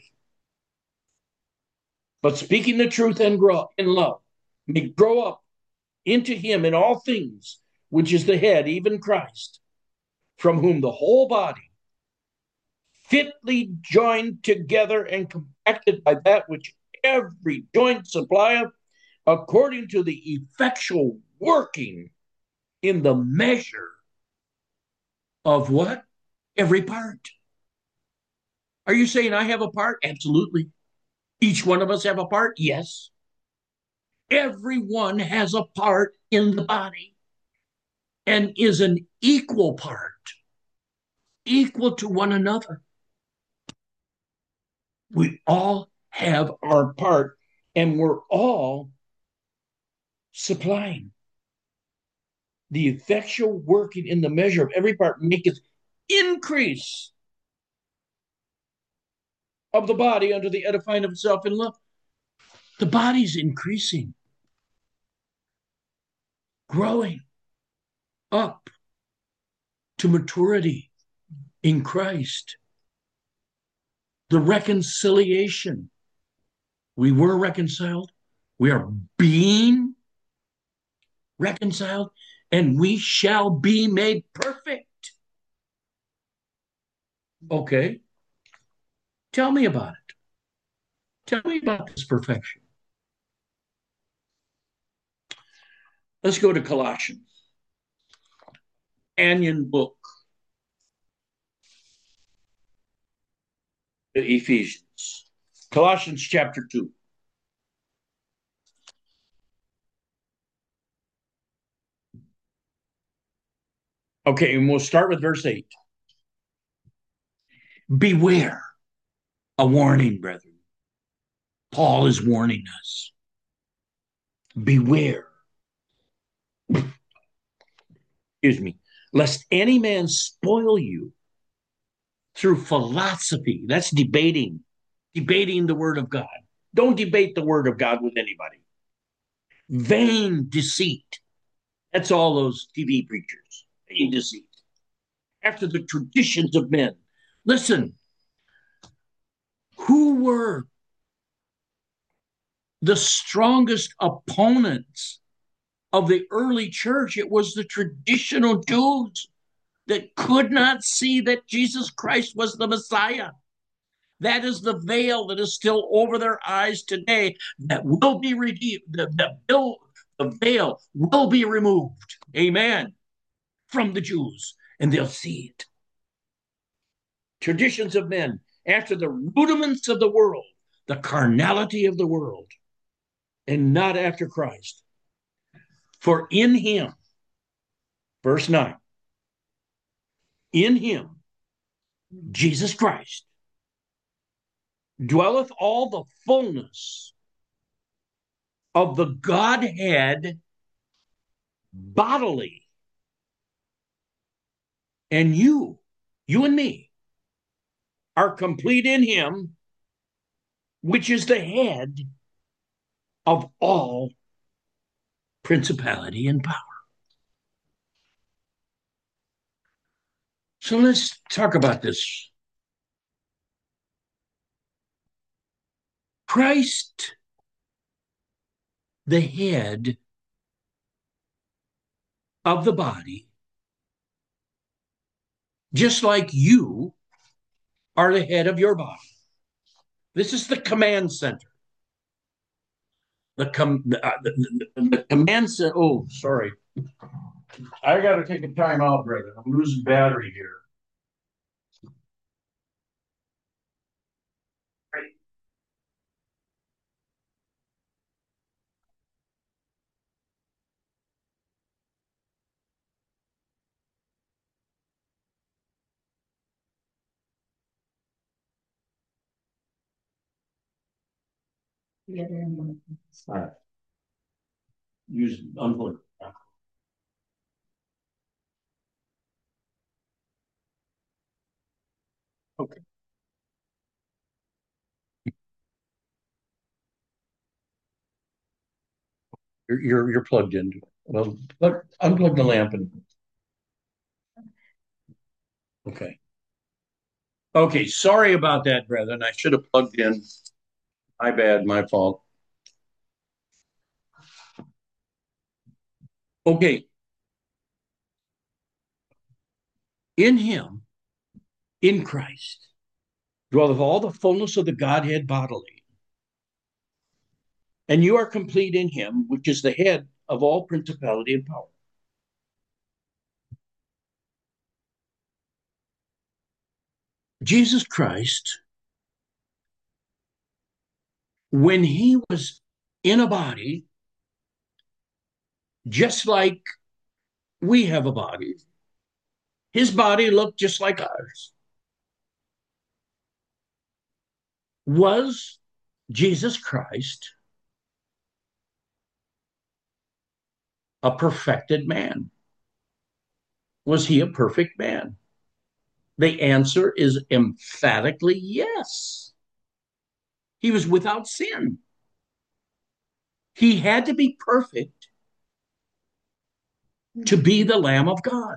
But speaking the truth and grow in love, may grow up into him in all things, which is the head, even Christ, from whom the whole body, fitly joined together and compacted by that which every joint supplieth, according to the effectual working in the measure of what? Every part. Are you saying I have a part? Absolutely. Each one of us have a part? Yes. Everyone has a part in the body and is an equal part, equal to one another. We all have our part, and we're all supplying. The effectual working in the measure of every part maketh increase of the body unto the edifying of itself in love. The body's increasing, growing up to maturity in Christ. The reconciliation. We were reconciled. We are being reconciled, and we shall be made perfect. Okay. Tell me about it. Tell me about this perfection. Let's go to Colossians. Companion book to Ephesians. Colossians chapter 2. Okay, and we'll start with verse 8. Beware, a warning, brethren. Paul is warning us. Beware, excuse me, lest any man spoil you through philosophy. That's debating the word of God. Don't debate the word of God with anybody. Vain deceit. That's all those TV preachers. Vain deceit. After the traditions of men. Listen, who were the strongest opponents of the early church? It was the traditional Jews that could not see that Jesus Christ was the Messiah. That is the veil that is still over their eyes today that will be redeemed. The veil will be removed. Amen. From the Jews, and they'll see it. Traditions of men, after the rudiments of the world, the carnality of the world, and not after Christ. For in him, verse 9, in him, Jesus Christ, dwelleth all the fullness of the Godhead bodily. And you and me, are complete in him, which is the head of all principality and power. So let's talk about this. Christ, the head of the body, just like you are the head of your body. This is the command center. The command center. Oh, sorry. I got to take a time out, brother. I'm losing battery here. All right. Use unplug. Okay. You're plugged in. Well, unplug the lamp and okay. Okay, sorry about that, brethren. I should have plugged in. My bad, my fault. Okay. In him, in Christ, dwelleth all the fullness of the Godhead bodily. And you are complete in him, which is the head of all principality and power. Jesus Christ, when he was in a body, just like we have a body, his body looked just like ours. Was Jesus Christ a perfected man? Was he a perfect man? The answer is emphatically yes. He was without sin. He had to be perfect to be the Lamb of God.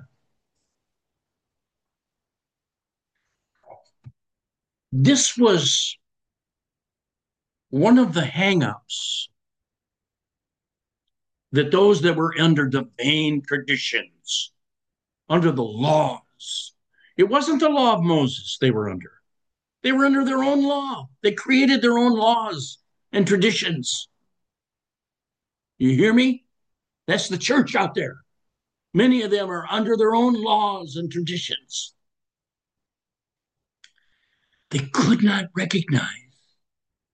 This was one of the hang-ups that those that were under the vain traditions, under the laws, it wasn't the law of Moses they were under. They were under their own law. They created their own laws and traditions. You hear me? That's the church out there. Many of them are under their own laws and traditions. They could not recognize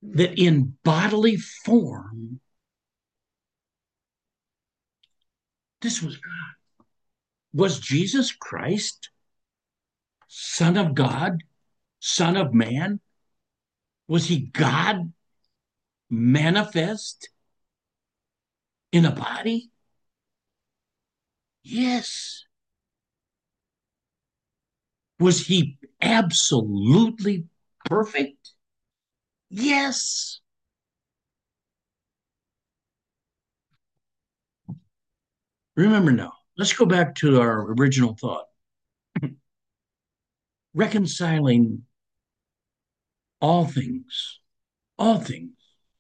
that in bodily form, this was God. Was Jesus Christ, Son of God, Son of Man? Was he God manifest in a body? Yes. Was he absolutely perfect? Yes. Remember now, let's go back to our original thought. Reconciling all things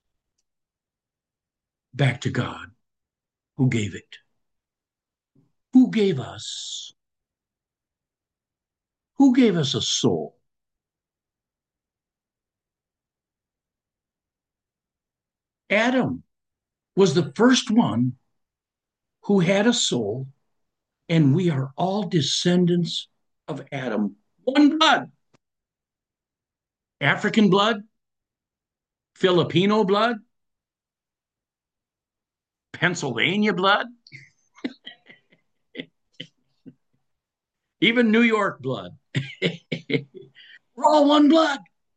back to God who gave it. Who gave us? Who gave us a soul? Adam was the first one who had a soul, and we are all descendants of Adam. One blood. African blood, Filipino blood, Pennsylvania blood, even New York blood. We're all one blood.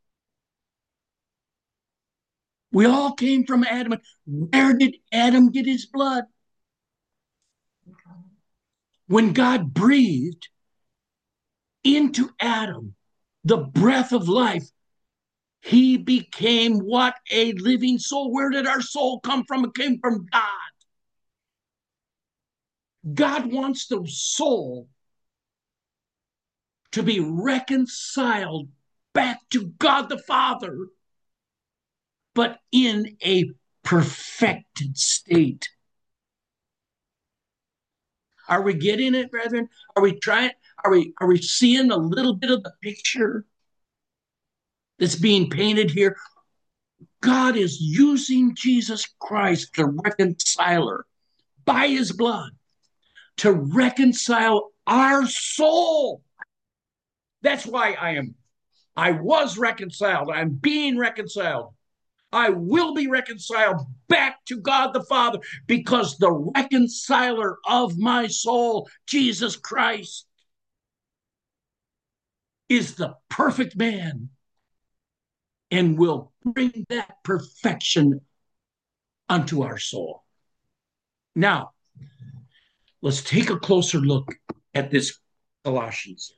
We all came from Adam. Where did Adam get his blood? When God breathed into Adam the breath of life, he became what? A living soul. Where did our soul come from? It came from God. God wants the soul to be reconciled back to God the Father, but in a perfected state. Are we getting it, brethren? Are we trying? Are we seeing a little bit of the picture that's being painted here? God is using Jesus Christ, the reconciler, by his blood to reconcile our soul. That's why I was reconciled. I'm being reconciled. I will be reconciled back to God the Father because the reconciler of my soul, Jesus Christ, is the perfect man and will bring that perfection unto our soul. Now, let's take a closer look at this Colossians.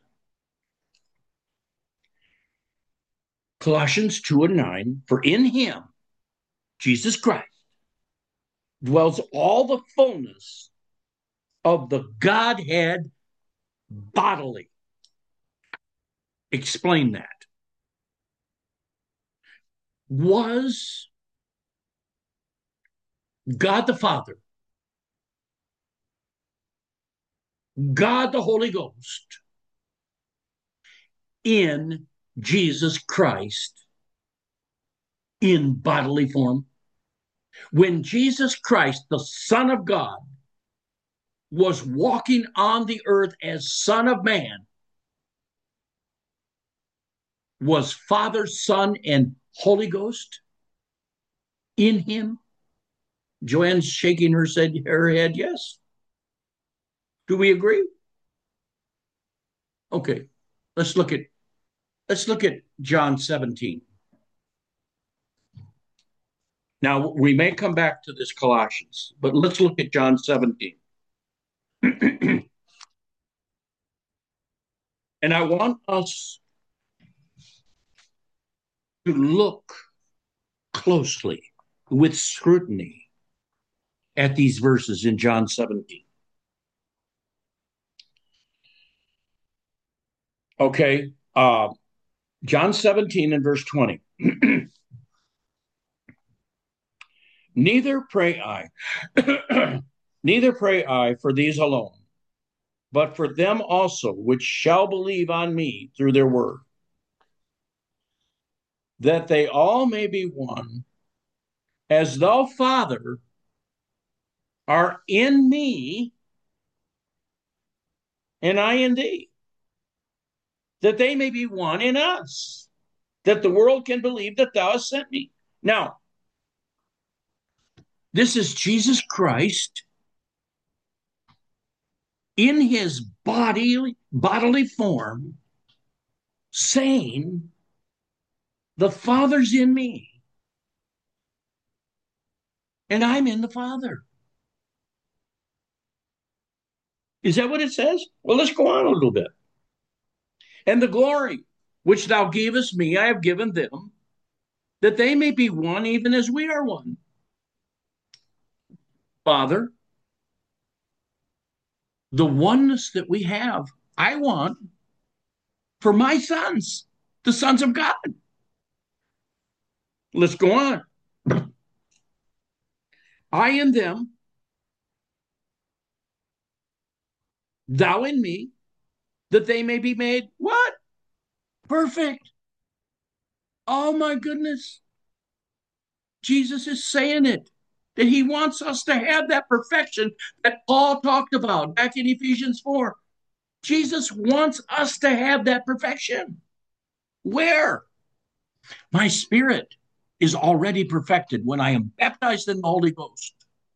Colossians 2:9, for in him, Jesus Christ, dwells all the fullness of the Godhead bodily. Explain that. Was God the Father, God the Holy Ghost, in Jesus Christ in bodily form? When Jesus Christ, the Son of God, was walking on the earth as Son of Man, was Father, Son, and Holy Ghost in him? Joanne's shaking her head, yes. Do we agree? Okay, let's look at John 17. Now we may come back to this Colossians, but let's look at John 17. And I want us to look closely with scrutiny at these verses in John 17. Okay, John 17 and verse 20. Neither pray I, neither pray I for these alone, but for them also which shall believe on me through their word, that they all may be one, as thou, Father, art in me, and I in thee, that they may be one in us, that the world can believe that thou hast sent me. Now, this is Jesus Christ in his bodily form saying, the Father's in me, and I'm in the Father. Is that what it says? Well, let's go on a little bit. And the glory which thou gavest me, I have given them, that they may be one even as we are one. Father, the oneness that we have, I want for my sons, the sons of God. Let's go on. I in them, thou in me, that they may be made what? Perfect. Oh my goodness. Jesus is saying it, that he wants us to have that perfection that Paul talked about back in Ephesians 4. Jesus wants us to have that perfection. Where? My spirit is already perfected when I am baptized in the Holy Ghost.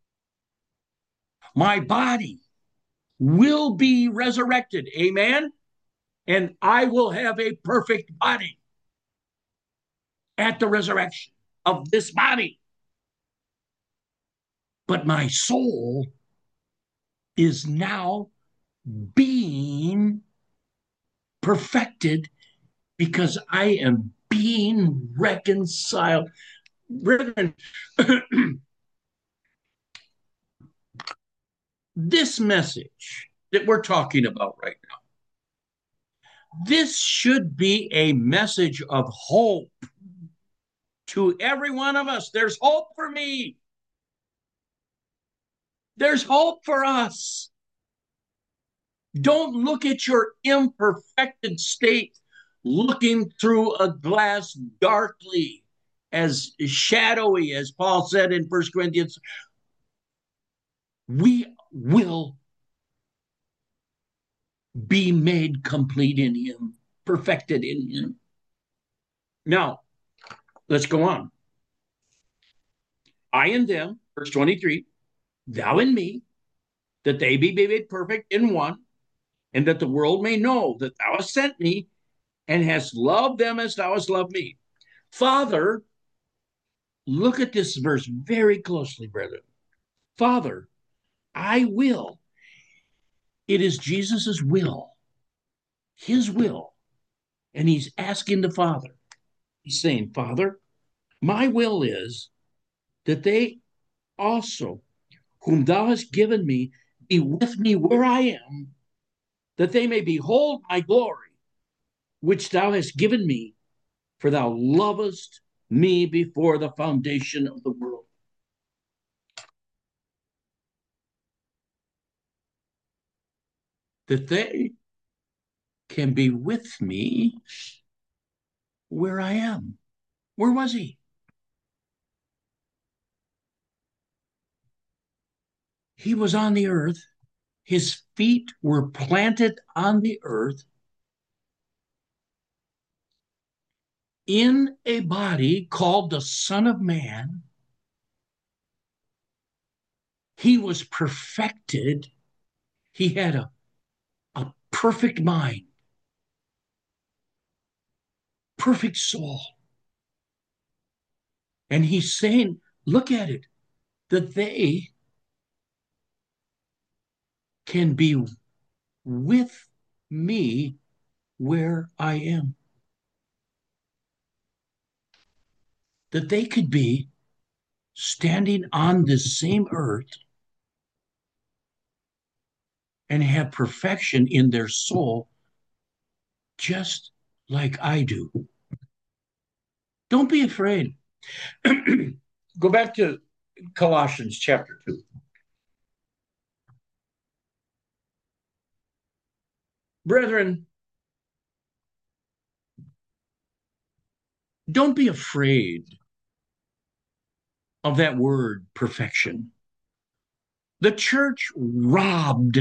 My body will be resurrected. Amen. And I will have a perfect body at the resurrection of this body. But my soul is now being perfected because I am being reconciled. Brethren, this message that we're talking about right now, this should be a message of hope to every one of us. There's hope for me. There's hope for us. Don't look at your imperfected state looking through a glass darkly, as shadowy as Paul said in 1 Corinthians. We will be made complete in him, perfected in him. Now, let's go on. I in them, verse 23, thou in me, that they be made perfect in one, and that the world may know that thou hast sent me and hast loved them as thou hast loved me. Father, look at this verse very closely, brethren. Father, I will. It is Jesus's will, his will. And he's asking the Father. He's saying, Father, my will is that they also, whom thou hast given me, be with me where I am, that they may behold my glory, which thou hast given me, for thou lovest me before the foundation of the world. That they can be with me where I am. Where was he? He was on the earth. His feet were planted on the earth in a body called the Son of Man. He was perfected. He had a perfect mind, perfect soul. And he's saying, look at it, that they can be with me where I am. That they could be standing on this same earth and have perfection in their soul just like I do. Don't be afraid. Go back to Colossians chapter 2. Brethren, don't be afraid of that word perfection. The church robbed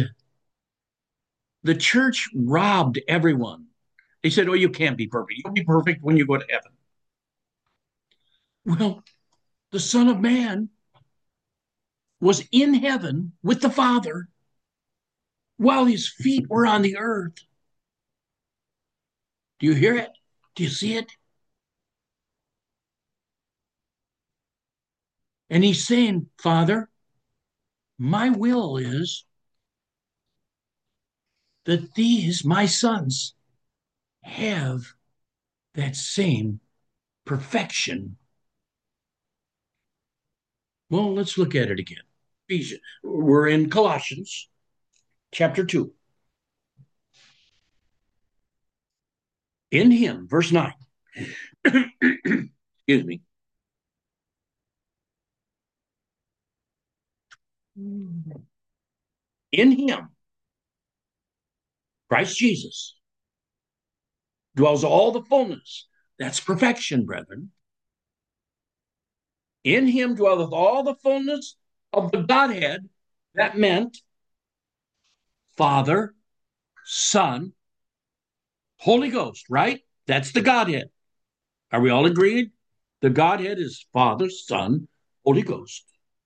everyone. They said, oh, you can't be perfect. You'll be perfect when you go to heaven. Well, the Son of Man, was in heaven with the Father while his feet were on the earth. Do you hear it? Do you see it? And he's saying, Father, my will is that these, my sons, have that same perfection. Well, let's look at it again. We're in Colossians chapter 2. In him, verse 9. Excuse me. In him, Christ Jesus, dwells all the fullness. That's perfection, brethren. In him dwelleth all the fullness of the Godhead. That meant Father, Son, Holy Ghost, right? That's the Godhead. Are we all agreed? The Godhead is Father, Son, Holy Ghost.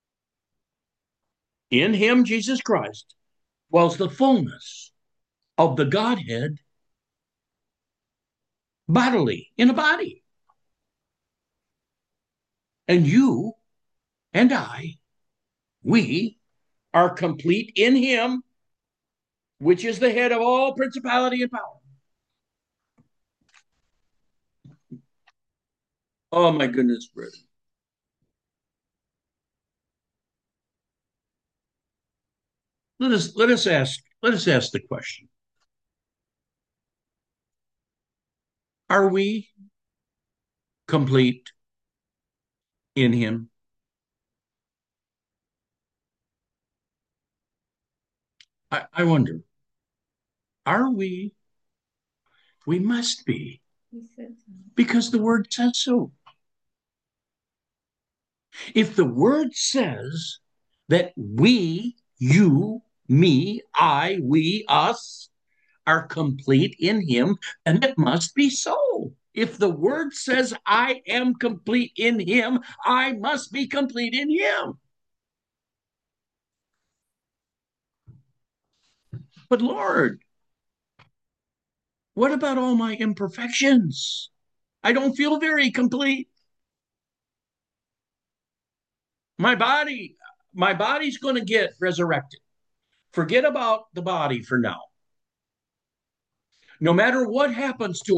In him, Jesus Christ, dwells the fullness of the Godhead bodily, in a body. And you and I, we are complete in him, which is the head of all principality and power. Oh my goodness, brother. Let us ask the question. Are we complete in him? I wonder, are we? We must be, because the word says so. If the word says that we, you, me, I, we, us, are complete in him, then it must be so. If the word says I am complete in him, I must be complete in him. But Lord, what about all my imperfections? I don't feel very complete. My body's going to get resurrected. Forget about the body for now. No matter what happens to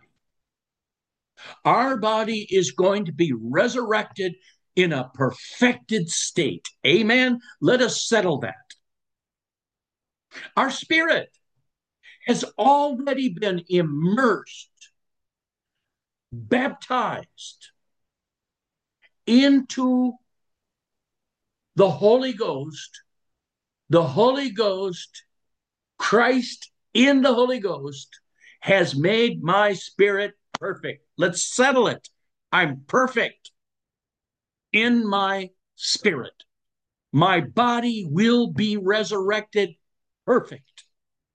our body is going to be resurrected in a perfected state. Amen. Let us settle that. Our spirit has already been immersed, baptized into the Holy Ghost. The Holy Ghost, Christ in the Holy Ghost, has made my spirit perfect. Let's settle it. I'm perfect in my spirit. My body will be resurrected perfect.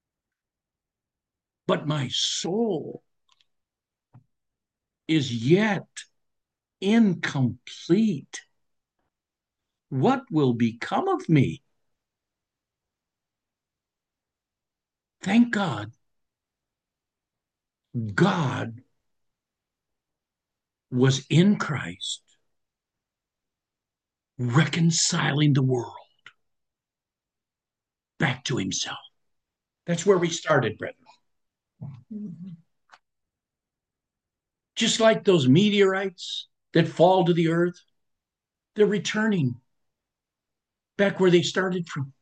But my soul is yet incomplete. What will become of me? Thank God. God was in Christ, reconciling the world back to himself. That's where we started, brethren. Just like those meteorites that fall to the earth, they're returning back where they started from.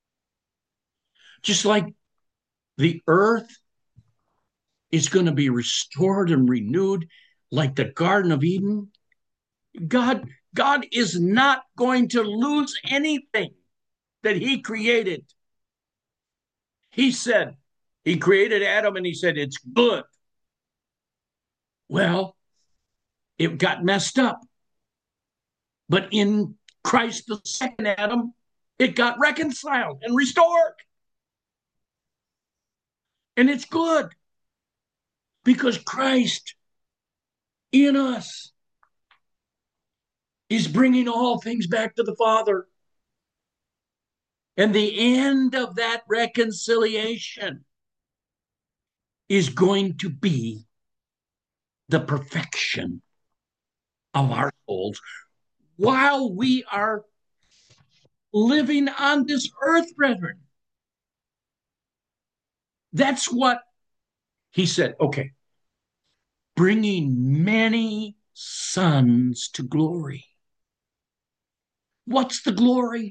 Just like the earth is going to be restored and renewed like the Garden of Eden, God is not going to lose anything that he created. He said, he created Adam and he said, it's good. Well, it got messed up. But in Christ, the second Adam, it got reconciled and restored. And it's good because Christ in us is bringing all things back to the Father. And the end of that reconciliation is going to be the perfection of our souls while we are living on this earth, brethren. That's what he said. Okay, bringing many sons to glory. What's the glory?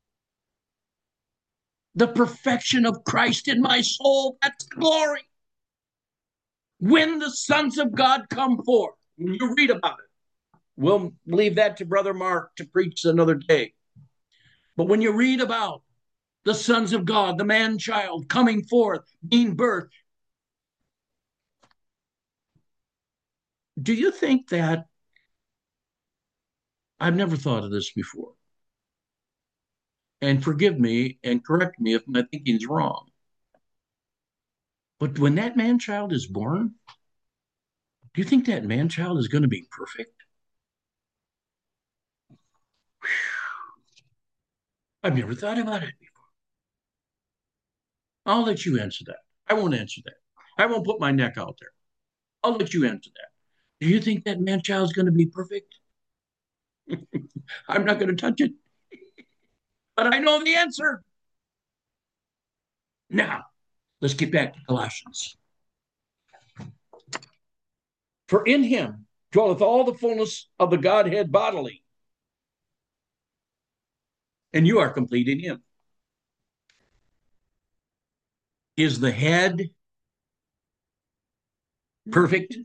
The perfection of Christ in my soul. That's the glory. When the sons of God come forth, you read about it. We'll leave that to Brother Mark to preach another day. But when you read about the sons of God, the man child coming forth, being birthed, do you think that? I've never thought of this before. And forgive me and correct me if my thinking is wrong. But when that man child is born, do you think that man child is going to be perfect? I've never thought about it before. I'll let you answer that. I won't answer that. I won't put my neck out there. I'll let you answer that. Do you think that man child is going to be perfect? I'm not going to touch it. But I know the answer. Now, let's get back to Colossians. For in him dwelleth all the fullness of the Godhead bodily. And you are complete in him. Is the head perfect?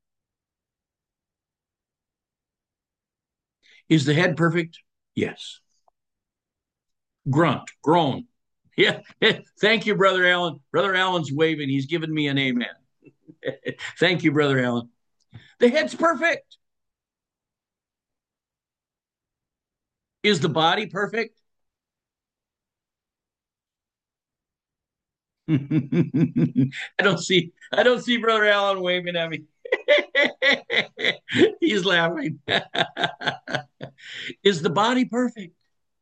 Is the head perfect? Yes. Grunt, groan. Yeah. Thank you, Brother Allen. Brother Allen's waving. He's giving me an amen. Thank you, Brother Allen. The head's perfect. Is the body perfect? I don't see Brother Allen waving at me. He's laughing. Is the body perfect?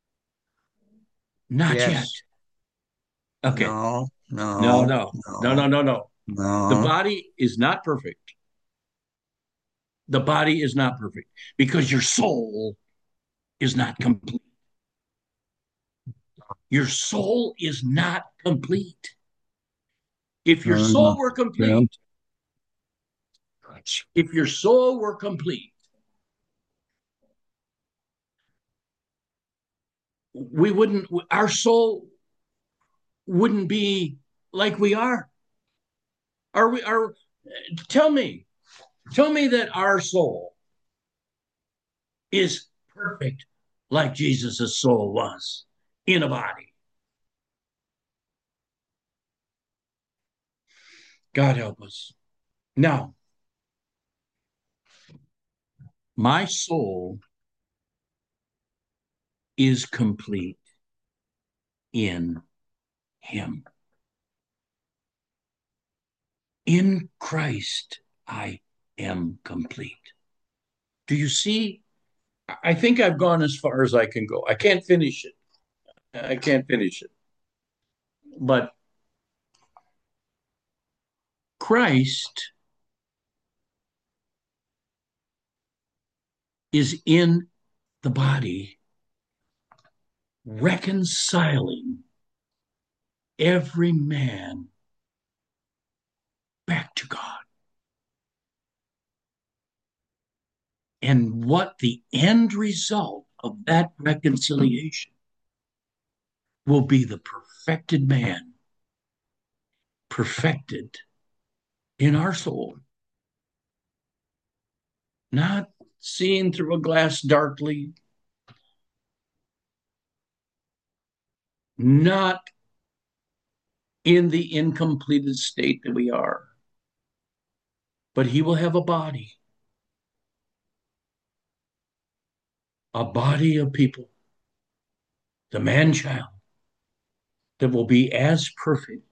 Not yet. Yes. Okay. No, No, no, no, no, no, no, no, no. The no. body is not perfect. The body is not perfect because your soul is not complete. Your soul is not complete. If your soul were Yeah. complete, if your soul were complete, our soul wouldn't be like we are. Tell me that our soul is perfect like Jesus' soul was in a body. God help us. Now, my soul is complete in him. In Christ, I am complete. Do you see? I think I've gone as far as I can go. I can't finish it. But Christ is in the body, reconciling every man back to God. And what the end result of that reconciliation will be the perfected man, perfected in our soul, not seeing through a glass darkly, not in the incompleted state that we are, but he will have a body of people, the man child, that will be as perfect.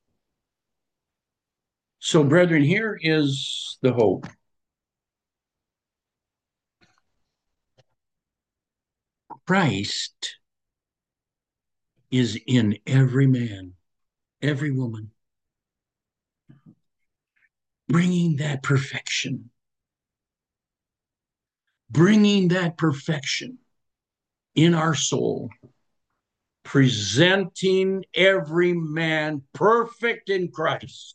So, brethren, here is the hope. Christ is in every man, every woman, bringing that perfection in our soul, presenting every man perfect in Christ.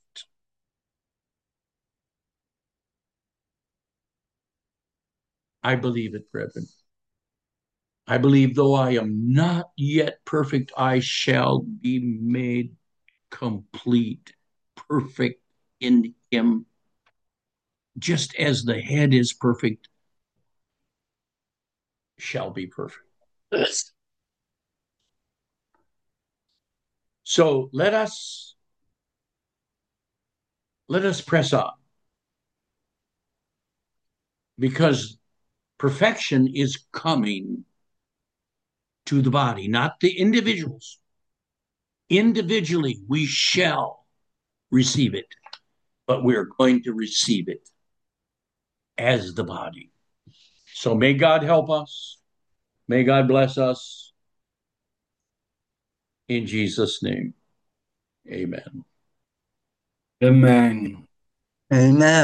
I believe it, brethren. I believe, though I am not yet perfect, I shall be made complete, perfect in Him. Just as the head is perfect, shall be perfect. So let us press on, because perfection is coming to the body, not the individuals. Individually, we shall receive it, but we're going to receive it as the body. So may God help us. May God bless us. In Jesus' name, amen. Amen. Amen.